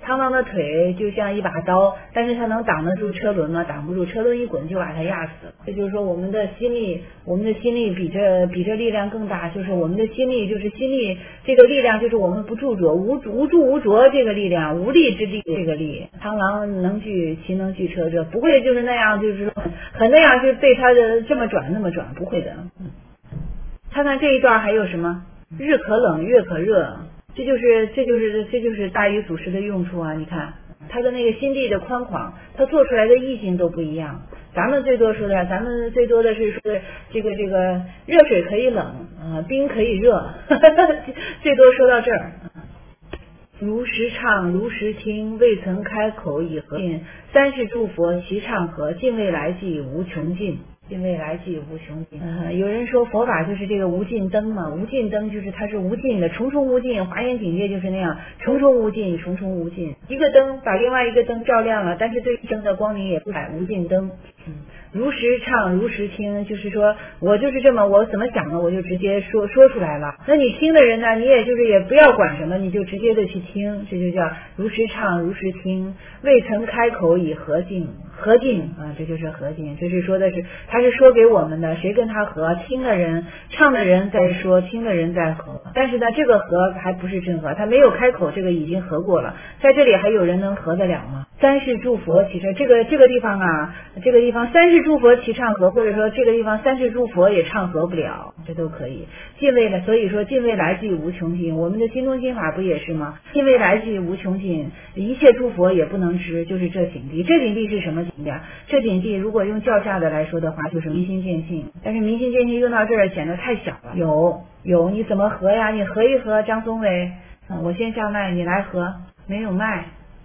螳螂的腿就像一把刀，但是它能挡得住车轮吗？挡不住，车轮一滚就把它压死了。这就是说我们的心力，我们的心力比这比这力量更大，就是我们的心力，就是心力这个力量，就是我们不著着无无助无着这个力量，无力之力这个力。螳螂能拒其能拒车者，不会就是那样，就是说很那样就被它的这么转那么转，不会的。看看这一段还有什么？日可冷，月可热，这就是这就是这就是大禹祖师的用处啊！你看他的那个心地的宽广，他做出来的意境都不一样。咱们最多说的，咱们最多的是说这个这个热水可以冷啊、呃，冰可以热，呵呵最多说到这儿。如实唱，如实听，未曾开口已和尽。三世诸佛齐唱和，尽未来际无穷尽。尽未来际无穷尽。呃，有人说佛法就是这个无尽灯嘛，无尽灯就是它是无尽的，重重无尽。华严境界就是那样，重重无尽，重重无尽。一个灯把另外一个灯照亮了，但是对灯的光明也不改，无尽灯。嗯，如实唱，如实听，就是说我就是这么我怎么想的，我就直接说说出来了。那你听的人呢，你也就是也不要管什么，你就直接的去听，这就叫如实唱，如实听。未曾开口已和尽。和尽啊，这就是和尽，这是说的是他是说给我们的，谁跟他和？听的人，唱的人在说，听的人在和。但是呢，这个和还不是真和，他没有开口，这个已经和过了。在这里还有人能和得了吗？三世诸佛齐唱，这个这个地方啊，这个地方三世诸佛齐唱和，或者说这个地方三世诸佛也唱和不了，这都可以。尽未来，所以说尽未来际无穷尽。我们的心中心法不也是吗？尽未来际无穷尽，一切诸佛也不能知，就是这境地。这境地是什么境地？这境地如果用教下的来说的话，就是明心见性。但是明心见性用到这儿显得太小了。有有，你怎么合呀？你合一合，张松伟，嗯，我先下麦，你来合。没有麦。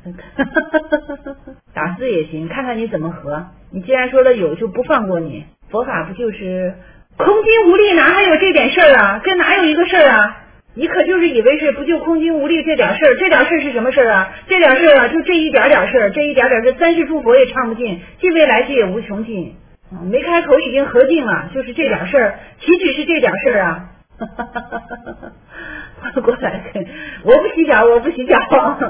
打字也行，看看你怎么合。你既然说了有，就不放过你。佛法不就是空心无力，哪还有这点事儿啊？这哪有一个事儿啊？你可就是以为是不就空心无力这点事儿？这点事儿是什么事儿啊？这点事儿啊，就这一点点事儿，这一点点事，三世诸佛也唱不尽，尽未来际也无穷尽。没开口已经合尽了，就是这点事儿，岂止是这点事儿啊？过来，我不洗脚，我不洗脚。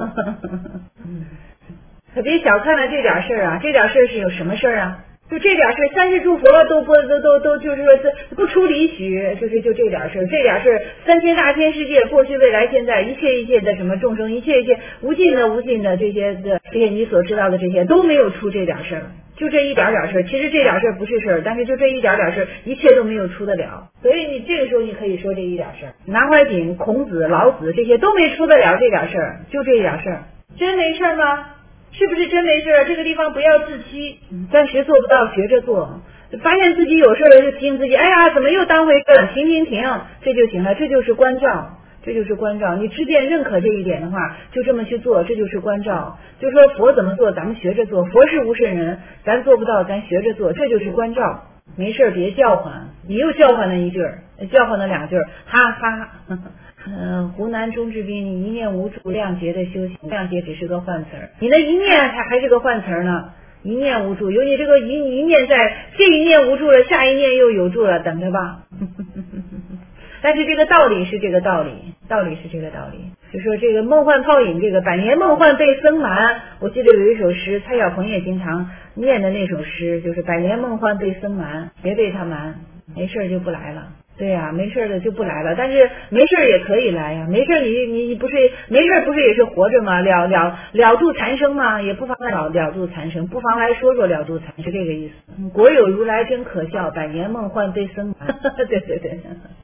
可别小看了这点事儿啊！这点事儿是有什么事儿啊？就这点事儿，三世诸佛都不都都都就是说不出离许，就是就这点事儿，这点事儿，三千大千世界，过去未来现在，一切一切的什么众生，一切一切无尽的无尽的这些的这些你所知道的这些都没有出这点事儿，就这一点点事儿。其实这点事儿不是事儿，但是就这一点点事儿，一切都没有出得了。所以你这个时候你可以说这一点事儿，南怀瑾、孔子、老子这些都没出得了这点事儿，就这一点事儿，真没事儿吗？是不是真没事？这个地方不要自欺，暂时做不到，学着做。发现自己有事了，就提醒自己，哎呀，怎么又当回事？停停停，这就行了。这就是关照，这就是关照。你知见认可这一点的话，就这么去做，这就是关照。就说佛怎么做，咱们学着做。佛是无圣人，咱做不到，咱学着做，这就是关照。没事别叫唤，你又叫唤了一句儿，叫唤了两句儿，哈哈。嗯、呃，湖南钟志斌，你一念无助，亮节的修行，亮节只是个换词儿，你的一念还还是个换词儿呢。一念无助，有你这个一一念在，这一念无助了，下一念又有助了，等着吧。但是这个道理是这个道理，道理是这个道理。就说这个梦幻泡影，这个百年梦幻被僧瞒，我记得有一首诗，蔡小鹏也经常念的那首诗，就是百年梦幻被僧瞒，别被他瞒，没事就不来了。对呀、啊，没事的就不来了，但是没事也可以来呀、啊。没事你你你不是没事不是也是活着吗？了了了度残生嘛，也不妨了了度残生，不妨来说说了度残生，是这个意思。国有如来真可笑，百年梦幻被僧瞒。对对对。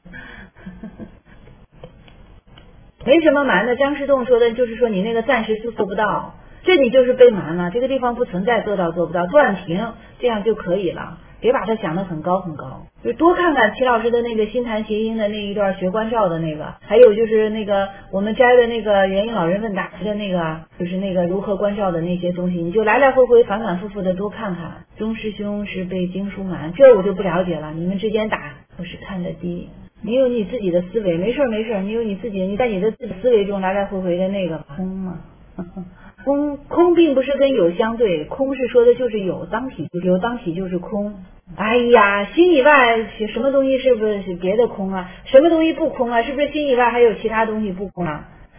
没什么瞒的，张之洞说的就是说你那个暂时是做不到，这你就是被瞒了。这个地方不存在做到做不到，断停这样就可以了。别把它想得很高很高，就多看看齐老师的那个心谈谐音的那一段学关照的那个，还有就是那个我们摘的那个元婴老人问答题的那个，就是那个如何关照的那些东西，你就来来回回反反复复的多看看。钟师兄是被经书瞒，这我就不了解了，你们之间打我是看得低。你有你自己的思维，没事没事，你有你自己，你在你的自己思维中来来回回的那个空嘛。空空并不是跟有相对，空是说的就是有，当体有当体就是空。哎呀，心以外什么东西是不是别的空啊？什么东西不空啊？是不是心以外还有其他东西不空啊？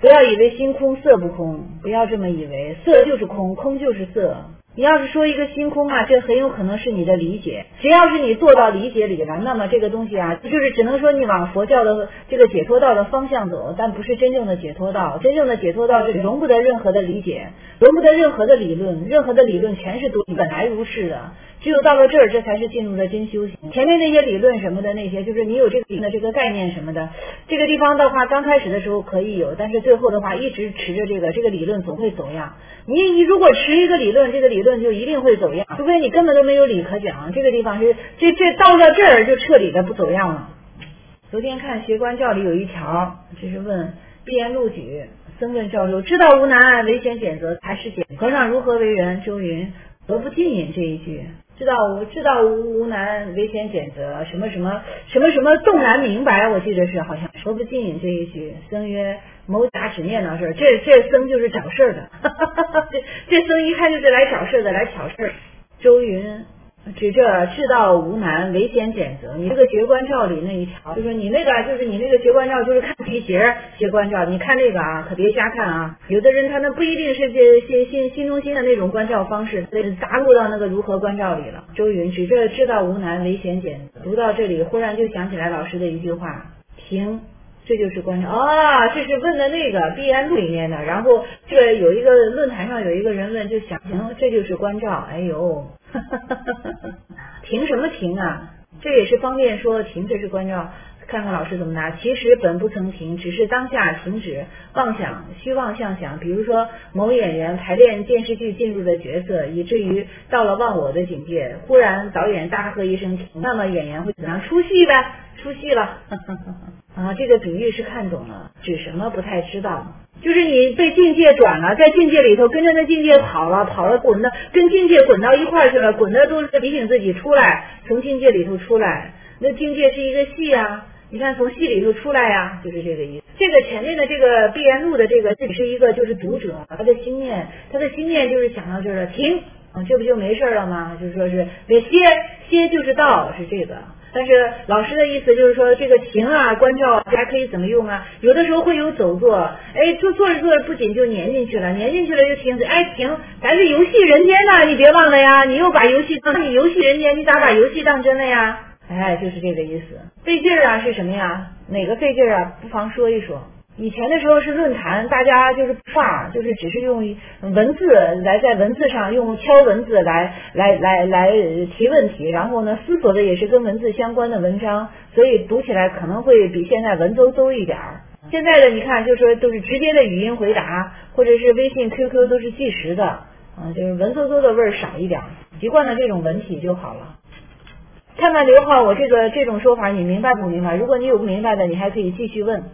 不要以为心空色不空，不要这么以为，色就是空，空就是色。你要是说一个心空啊，这很有可能是你的理解。只要是你做到理解里了，那么这个东西啊，就是只能说你往佛教的这个解脱道的方向走，但不是真正的解脱道。真正的解脱道是容不得任何的理解，容不得任何的理论，任何的理论全是独立本来如是的。只有到了这儿，这才是进入了真修行。前面那些理论什么的那些，就是你有这个理论的这个概念什么的，这个地方的话，刚开始的时候可以有，但是最后的话一直持着这个这个理论总会走样。你你如果持一个理论，这个理论就一定会走样，除非你根本都没有理可讲。这个地方是这这到了这儿就彻底的不走样了。昨天看学观照里有一条，就是问闭言录举，僧问赵州，知道无难，唯贤简择，才是简。和尚如何为人？周云何不尽引这一句，知道无知道无无难，唯贤简择，什么什么什么什么洞难明白，我记得是好像何不尽引这一句。僧曰某甲只念到这儿，这这僧就是找事儿的，这这僧一看就是来找事儿的，来挑事儿。周云指这知道无难，唯贤简择。你这个学观照里那一条，就是你那个，就是你那个学观照，就是看皮鞋学观照。你看这个啊，可别瞎看啊。有的人他那不一定是这心心心中心的那种观照方式，杂入到那个如何观照里了。周云指这知道无难，唯贤简择。读到这里，忽然就想起来老师的一句话：停。这就是观照啊，这是问的那个《闭言录》里面的。然后这个有一个论坛上有一个人问，就想停，这就是观照。哎呦，停什么停啊？这也是方便说停，这是观照。看看老师怎么答。其实本不曾停，只是当下停止妄想，虚妄相想。比如说某演员排练电视剧进入的角色，以至于到了忘我的境界，忽然导演大喝一声停，那么演员会怎样？出戏呗，出戏了。啊，这个比喻是看懂了，指什么不太知道。就是你被境界转了，在境界里头跟着那境界跑了，跑了滚的，跟境界滚到一块去了，滚的都是提醒自己出来，从境界里头出来。那境界是一个戏啊，你看从戏里头出来呀、啊，就是这个意思。这个前面的这个闭言录的这个，这是一个就是读者他的心念，他的心念就是想到这儿了，停啊，这不就没事了吗？就是说是别歇歇就是道，是这个。但是老师的意思就是说，这个停啊，观照还可以怎么用啊？有的时候会有走坐，哎，做做着做着不仅就粘进去了，粘进去了就停止，哎停，咱是游戏人间呐，你别忘了呀，你又把游戏当你游戏人间，你咋把游戏当真了呀？哎，就是这个意思。费劲儿啊是什么呀？哪个费劲儿啊？不妨说一说。以前的时候是论坛，大家就是话，就是只是用文字来在文字上用敲文字来来来来提问题，然后呢思索的也是跟文字相关的文章，所以读起来可能会比现在文绉绉一点儿。现在的你看，就说都是直接的语音回答，或者是微信 Q Q 都是即时的，啊，就是文绉绉的味儿少一点，习惯了这种文体就好了。看看刘浩，我这个这种说法你明白不明白？如果你有不明白的，你还可以继续问。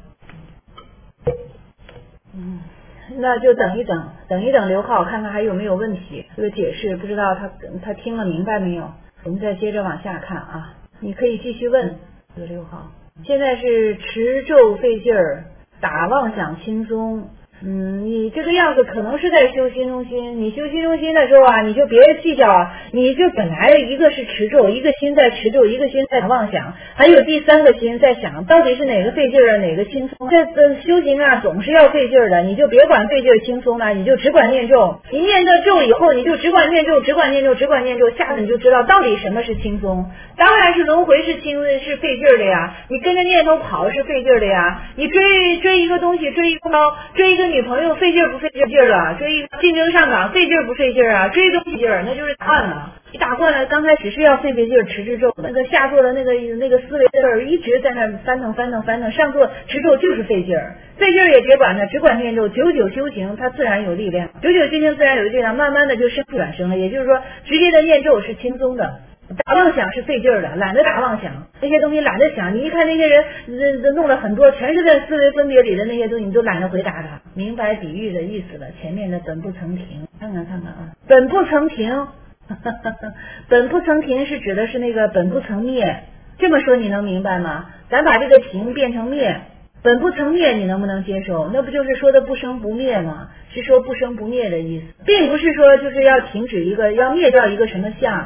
嗯，那就等一等，等一等刘浩，看看还有没有问题。这个解释不知道他他听了明白没有？我们再接着往下看啊，你可以继续问。这个刘浩，现在是持咒费劲儿，打妄想轻松。嗯，你这个样子可能是在修心中心。你修心中心的时候啊，你就别计较啊，你就本来一个是持咒，一个心在持咒，一个心在妄想，还有第三个心在想，到底是哪个费劲儿啊，哪个轻松？这这修行啊，总是要费劲儿的，你就别管费劲儿轻松了，你就只管念咒。你念这咒以后，你就只管念咒，只管念咒，只管念咒，下次你就知道到底什么是轻松。当然是轮回是轻是费劲儿的呀，你跟着念头跑是费劲儿的呀，你追追一个东西，追一个猫，追一个女朋友费劲儿不费劲儿了？追一个竞争上岗费劲儿不费劲儿啊？追都费劲儿，那就是打惯了。你打惯了，刚开始是要费费劲儿持持咒的，那个下座的那个那个思维的事一直在那翻腾翻腾翻腾，上座持咒就是费劲儿，费劲儿也别管它，只管念咒，久久修行它自然有力量，久久修行自然有力量，慢慢的就生转生了。也就是说，直接的念咒是轻松的。打妄想是费劲儿的，懒得打妄想，那些东西懒得想。你一看那些人呃弄了很多，全是在思维分别里的那些东西，你都懒得回答他。明白比喻的意思了，前面的本不曾停，看看看看啊，本不曾停，本不曾停是指的是那个本不曾灭。这么说你能明白吗？咱把这个停变成灭，本不曾灭，你能不能接受？那不就是说的不生不灭吗？是说不生不灭的意思，并不是说就是要停止一个要灭掉一个什么相。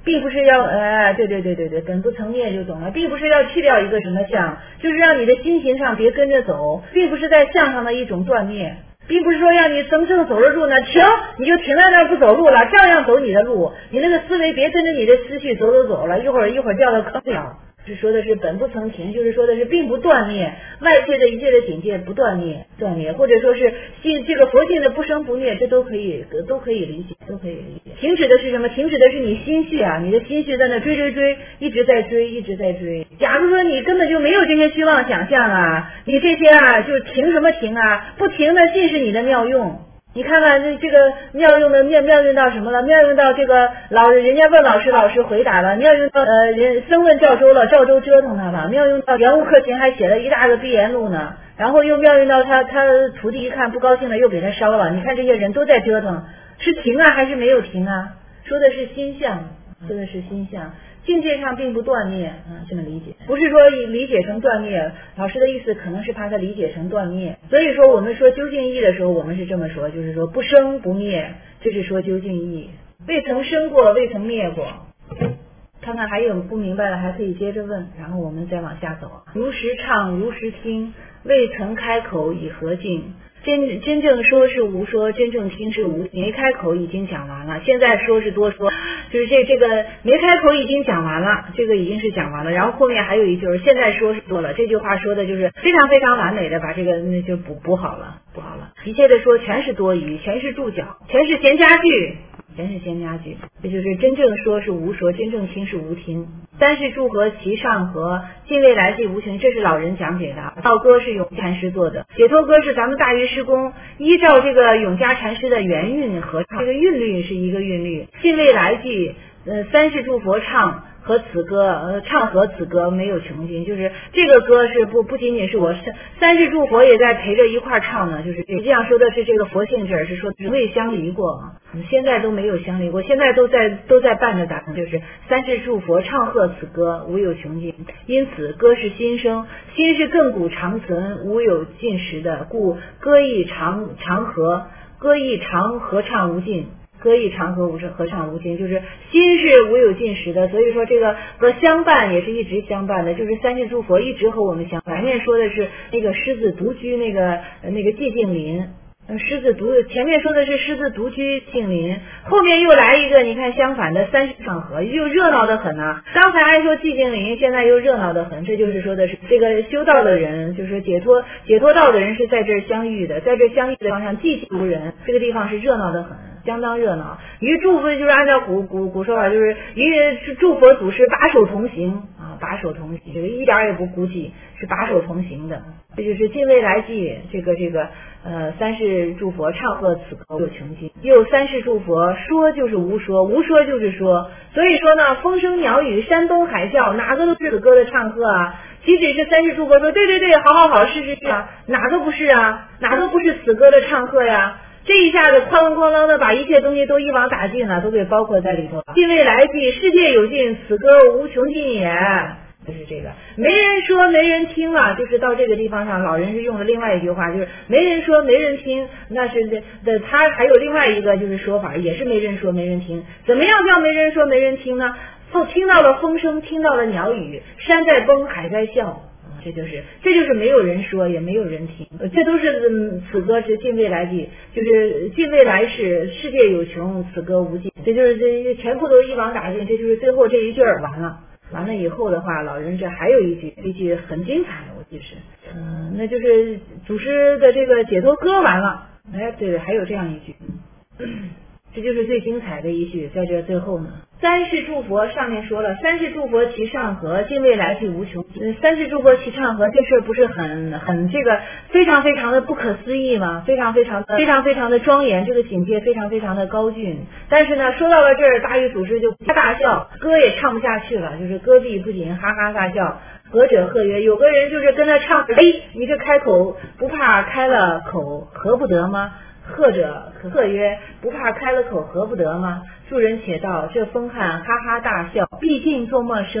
并不是要呃对对对对对，本不成灭就懂了，并不是要去掉一个什么相，就是让你的心行上别跟着走，并不是在相上的一种断灭，并不是说让你真正走着路呢，停你就停在那儿不走路了，照样走你的路，你那个思维别跟着你的思绪走走走了，一会儿一会儿掉到坑里了。是说的是本不曾停，就是说的是并不断灭，外界的一切的境界不断灭断灭，或者说是性这个佛性的不生不灭，这都可以都可以理解，都可以理解。停止的是什么？停止的是你心绪啊，你的心绪在那追追追，一直在追，一直在追。假如说你根本就没有这些虚妄想象啊，你这些啊就停什么停啊？不停的尽是你的妙用。你看看这这个妙用的妙妙用到什么了？妙用到这个老人家问老师，老师回答了；妙用到呃人僧问赵州了，赵州折腾他了；妙用到袁悟克勤还写了一大个闭言录呢。然后又妙用到他他徒弟一看不高兴了，又给他烧了。你看这些人都在折腾，是停啊还是没有停啊？说的是心相，说的是心相。境界上并不断灭啊，这么理解，不是说理解成断灭。老师的意思可能是怕他理解成断灭，所以说我们说究竟义的时候，我们是这么说，就是说不生不灭，这是说究竟义，未曾生过，未曾灭过。看看还有不明白的，还可以接着问，然后我们再往下走。如实唱，如实听，未曾开口以何尽？真真正说是无说，真正听是无听。没开口已经讲完了，现在说是多说，就是这这个没开口已经讲完了，这个已经是讲完了。然后后面还有一句，现在说是多了。这句话说的就是非常非常完美的把这个那就补补好了，补好了。一切的说全是多余，全是注脚，全是闲家具。全是闲家具，这就是真正说是无说，真正听是无听。三世诸佛其上合，尽未来际无穷，这是老人讲解的。道歌是永禅师做的，解脱歌是咱们大约施工依照这个永嘉禅师的原韵合唱，这个韵律是一个韵律。尽未来际，呃，三世诸佛唱。和此歌，呃，唱和此歌没有穷尽，就是这个歌是不不仅仅是我三三世诸佛也在陪着一块唱呢，就是实际上说的是这个佛性质，是说未相离过，现在都没有相离过，现在都在都在伴着咱们，就是三世诸佛唱和此歌无有穷尽，因此歌是心声，心是亘古长存无有尽时的，故歌亦长长和，歌亦长合唱无尽。歌亦长和无合唱无尽，就是心是无有尽时的，所以说这个和相伴也是一直相伴的，就是三世诸佛一直和我们相伴。前面说的是那个狮子独居那个那个寂静林，狮子独前面说的是狮子独居静林，后面又来一个你看相反的三世唱和，又热闹的很啊。刚才还说寂静林，现在又热闹的很，这就是说的是这个修道的人，就是解脱解脱道的人是在这儿相遇的，在这相遇的地方上寂静无人，这个地方是热闹的很。相当热闹，于诸佛就是按照古古古说法，就是于诸佛祖师把手同行啊，把手同行，这个一点也不孤寂，是把手同行的。这就是尽未来际，这个这个呃三世诸佛唱和此歌有穷尽，又三世诸佛说就是无说，无说就是说，所以说呢，风声鸟语山东海啸，哪个都是此歌的唱和啊。即使是三世诸佛说对对对，好好好，是是是啊，哪个不是啊？哪个不是此歌的唱和呀？这一下子哐啷哐啷的把一切东西都一网打尽了，都给包括在里头了。尽未来际，世界有尽，此歌无穷尽也。就是这个，没人说没人听啊，就是到这个地方上，老人是用了另外一句话，就是没人说没人听，那是的的，他还有另外一个就是说法，也是没人说没人听。怎么样叫没人说没人听呢？就听到了风声，听到了鸟语，山在崩，海在啸。这就是这就是没有人说也没有人听，这都是、嗯、此歌是尽未来际，就是尽未来世，世界有穷，此歌无尽，这就是这全部都一网打尽，这就是最后这一句儿完了。完了以后的话，老人这还有一句，这句很精彩，我记是，嗯，那就是祖师的这个解脱歌完了，哎，对，还有这样一句。这就是最精彩的一句，在这最后呢。三世诸佛上面说了，三世诸佛其上合，尽未来际无穷。三世诸佛其上合，这事不是很很这个非常非常的不可思议吗？非常非常的非常非常的庄严，这个境界非常非常的高峻。但是呢，说到了这儿，大禹祖师就大笑，歌也唱不下去了，就是歌毕不仅哈哈大笑。何者贺曰，有个人就是跟他唱，哎，你这开口不怕开了口合不得吗？贺者贺曰，不怕开了口合不得吗？诸人且道，这风汉哈哈大笑，毕竟作陌生。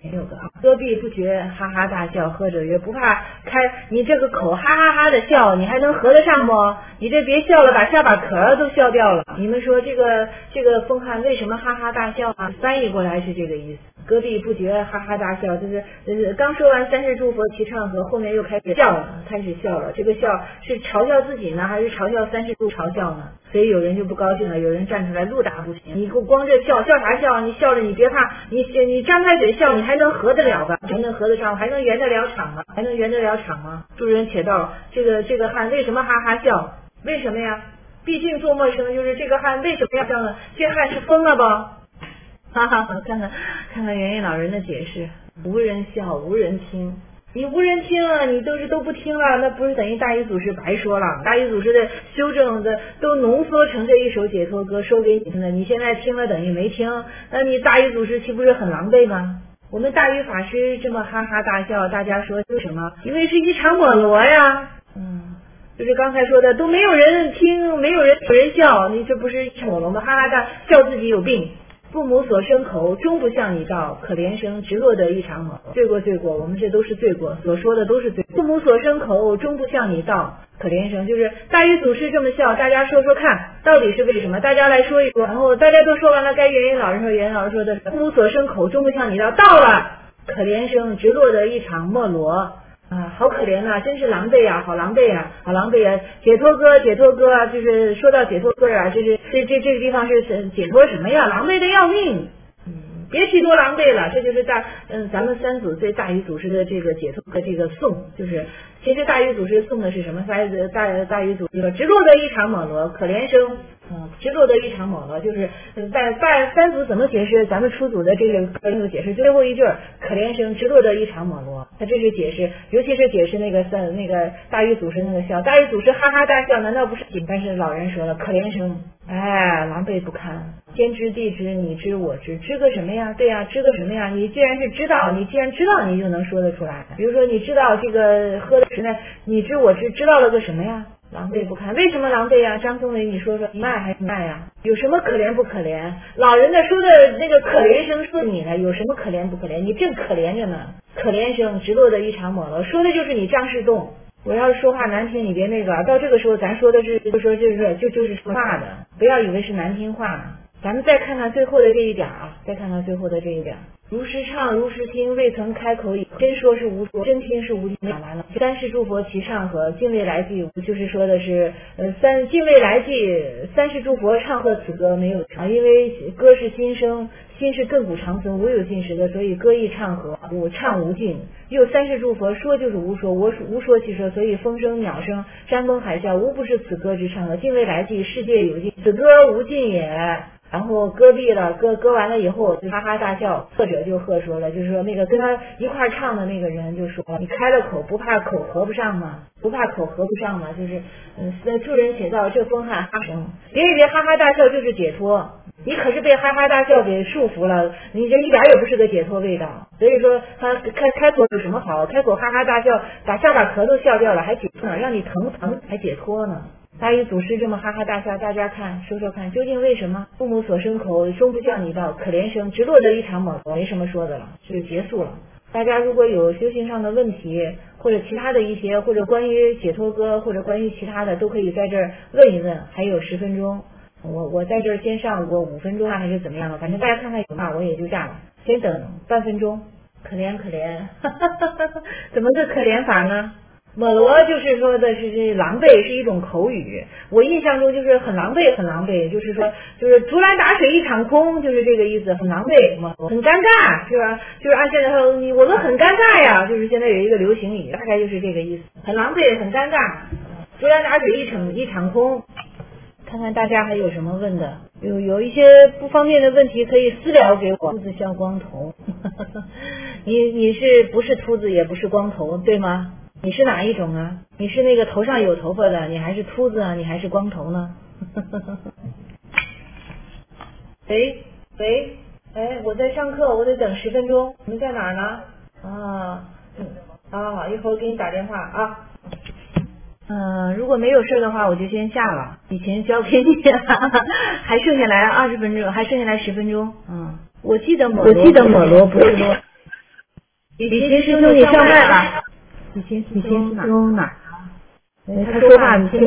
没有个啊。戈壁不绝，哈哈大笑，喝者曰：不怕开你这个口哈哈哈的笑，你还能合得上不？你这别笑了，把下巴壳都笑掉了。你们说这个这个风汉为什么哈哈大笑啊？翻译过来是这个意思。戈壁不绝，哈哈大笑，就是就是刚说完三世诸佛齐唱和，后面又开始笑了，开始笑了。这个笑是嘲笑自己呢，还是嘲笑三世诸嘲笑呢？所以有人就不高兴了，有人站出来怒打不行。你光这笑笑啥笑？你笑着你别怕，你你张开嘴笑，你还能合得了吧？还能合得上？还能圆得了场吗？还能圆得了场吗？诸人且道，这个这个汉为什么哈哈笑？为什么呀？毕竟做陌生，就是这个汉为什么要笑呢？这汉是疯了吧？哈哈，看看看看元音老人的解释，无人笑，无人听。你无人听啊，你都是都不听了，那不是等于大禹祖师白说了？大禹祖师的修正的都浓缩成这一首解脱歌，说给你听的。你现在听了等于没听，那你大禹祖师岂不是很狼狈吗？我们大禹法师这么哈哈大笑，大家说为什么？因为是一场摩罗呀。嗯，就是刚才说的，都没有人听，没有人有人笑，你这不是一场摩罗吗？哈哈大笑自己有病。父母所生口，终不向你道，可怜生直落得一场猛。罪过罪过，我们这都是罪过，所说的都是罪过。父母所生口，终不向你道，可怜生，就是大禹祖师这么笑，大家说说看，到底是为什么？大家来说一说。然后大家都说完了，该元音老师说，元音老师说的是父母所生口，终不向你道，到了，可怜生直落得一场没罗。啊，好可怜呐、啊，真是狼狈呀，好狼狈呀，好狼狈呀！解脱歌，解脱歌啊，就是说到解脱歌啊，就是这这这个地方是解脱什么呀？狼狈的要命。嗯，别提多狼狈了，这就是大嗯咱们三祖对大禹祖师的这个解脱的这个颂，就是其实大禹祖师颂的是什么？大大大禹祖师说，直落得一场猛罗，可怜生。嗯，直落得一场猛罗，就是在在三祖怎么解释咱们初祖的这个这个解释，最后一句可怜生直落得一场猛罗，他这是解释，尤其是解释那个三那个大禹祖师那个笑，大禹祖师哈哈大笑，难道不是？但是老人说了，可怜生，哎，狼狈不堪，天知地知你知我知，知个什么呀？对呀，知个什么呀？你既然是知道，你既然知道，你就能说得出来。比如说你知道这个喝的时呢，你知我知，知道了个什么呀？狼狈不堪，为什么狼狈呀？张宗纬，你说说，你卖还是卖呀？有什么可怜不可怜？老人家说的那个可怜声是你呢，有什么可怜不可怜？你正可怜着呢，可怜声直落的一场抹了，说的就是你张世栋。我要是说话难听，你别那个，到这个时候咱说的是，就说就是就就是说话的，不要以为是难听话。咱们再看看最后的这一点啊，再看看最后的这一点。如实唱，如实听，未曾开口已，真说是无说，真听是无听。讲完了，三世诸佛齐唱和，敬未来记，就是说的是呃三敬未来记，三世诸佛唱和此歌没有啊，因为歌是新生，心是亘古长存，无有尽时的，所以歌亦唱和，无唱无尽。又三世诸佛说就是无说，我无说其说，所以风声鸟声山崩海啸，无不是此歌之唱和。敬未来记，世界有尽，此歌无尽也。然后歌毕了，歌歌完了以后就哈哈大笑，或者就喝说了，就是说那个跟他一块唱的那个人就说，你开了口不怕口合不上吗？不怕口合不上吗？就是嗯，助人写道，这风汉哈声，别以为哈哈大笑就是解脱，你可是被哈哈大笑给束缚了，你这一点也不是个解脱味道。所以说他开开口有什么好？开口哈哈大笑，把下巴壳都笑掉了，还解脱呢？让你疼疼还解脱呢？大禹祖师这么哈哈大笑，大家看说说看，究竟为什么？父母所生口，终不向你道，可怜生直落得一场猛，没什么说的了，就结束了。大家如果有修行上的问题，或者其他的一些，或者关于解脱歌，或者关于其他的，都可以在这儿问一问。还有十分钟，我我在这儿先上过五分钟啊，还是怎么样了？反正大家看看有嘛，我也就下了，先等半分钟。可怜可怜，哈哈哈哈，怎么个可怜法呢？摩罗就是说的是这狼狈是一种口语，我印象中就是很狼狈很狼狈，就是说就是竹篮打水一场空，就是这个意思，很狼狈，很尴尬，是吧？就是按现在说你我们很尴尬呀，就是现在有一个流行语，大概就是这个意思，很狼狈很尴尬，竹篮打水一场一场空。看看大家还有什么问的，有有一些不方便的问题可以私聊给我。秃子笑光头，你你是不是秃子也不是光头对吗？你是哪一种啊？你是那个头上有头发的，你还是秃子啊？你还是光头呢？喂喂，哎，我在上课，我得等十分钟。你们在哪儿呢？啊，嗯，啊，一会儿给你打电话啊。嗯、呃，如果没有事的话，我就先下了。以前交给你，还剩下来二十分钟，还剩下来十分钟。嗯，我记得抹罗，我记得抹罗不是说。 李琴师兄，你上麦吧。李琴李琴师兄哪？哎，他说话你听。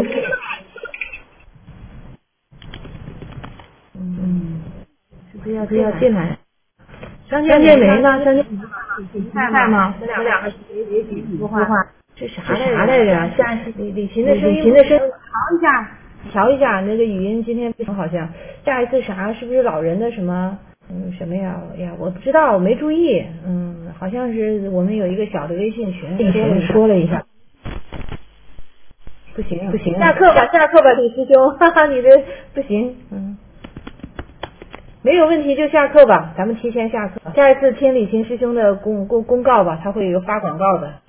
嗯，是不是要是要进来？张建梅呢？张建梅在吗？我们两个谁谁谁说话？这啥啥来着？下李李琴的声音，李琴的声调一下，调一下那个语音，今天好像下一次啥？是不是老人的什么？嗯，什么呀？呀，我不知道，我没注意。嗯，好像是我们有一个小的微信群，群说了一下。不行不行，下课吧下课吧，李师兄，哈哈，你这不行，嗯。没有问题就下课吧，咱们提前下课。下一次听李琴师兄的公公公告吧，他会有发广告的。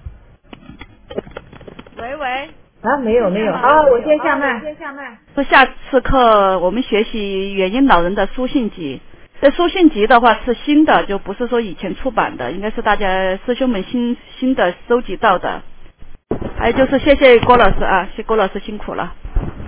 喂喂。 啊，没有没有，好，我先下麦。先下麦。 说下次课我们学习元婴老人的书信集。这书信集的话是新的，就不是说以前出版的，应该是大家师兄们新新的收集到的。还有就是谢谢郭老师啊，谢郭老师辛苦了。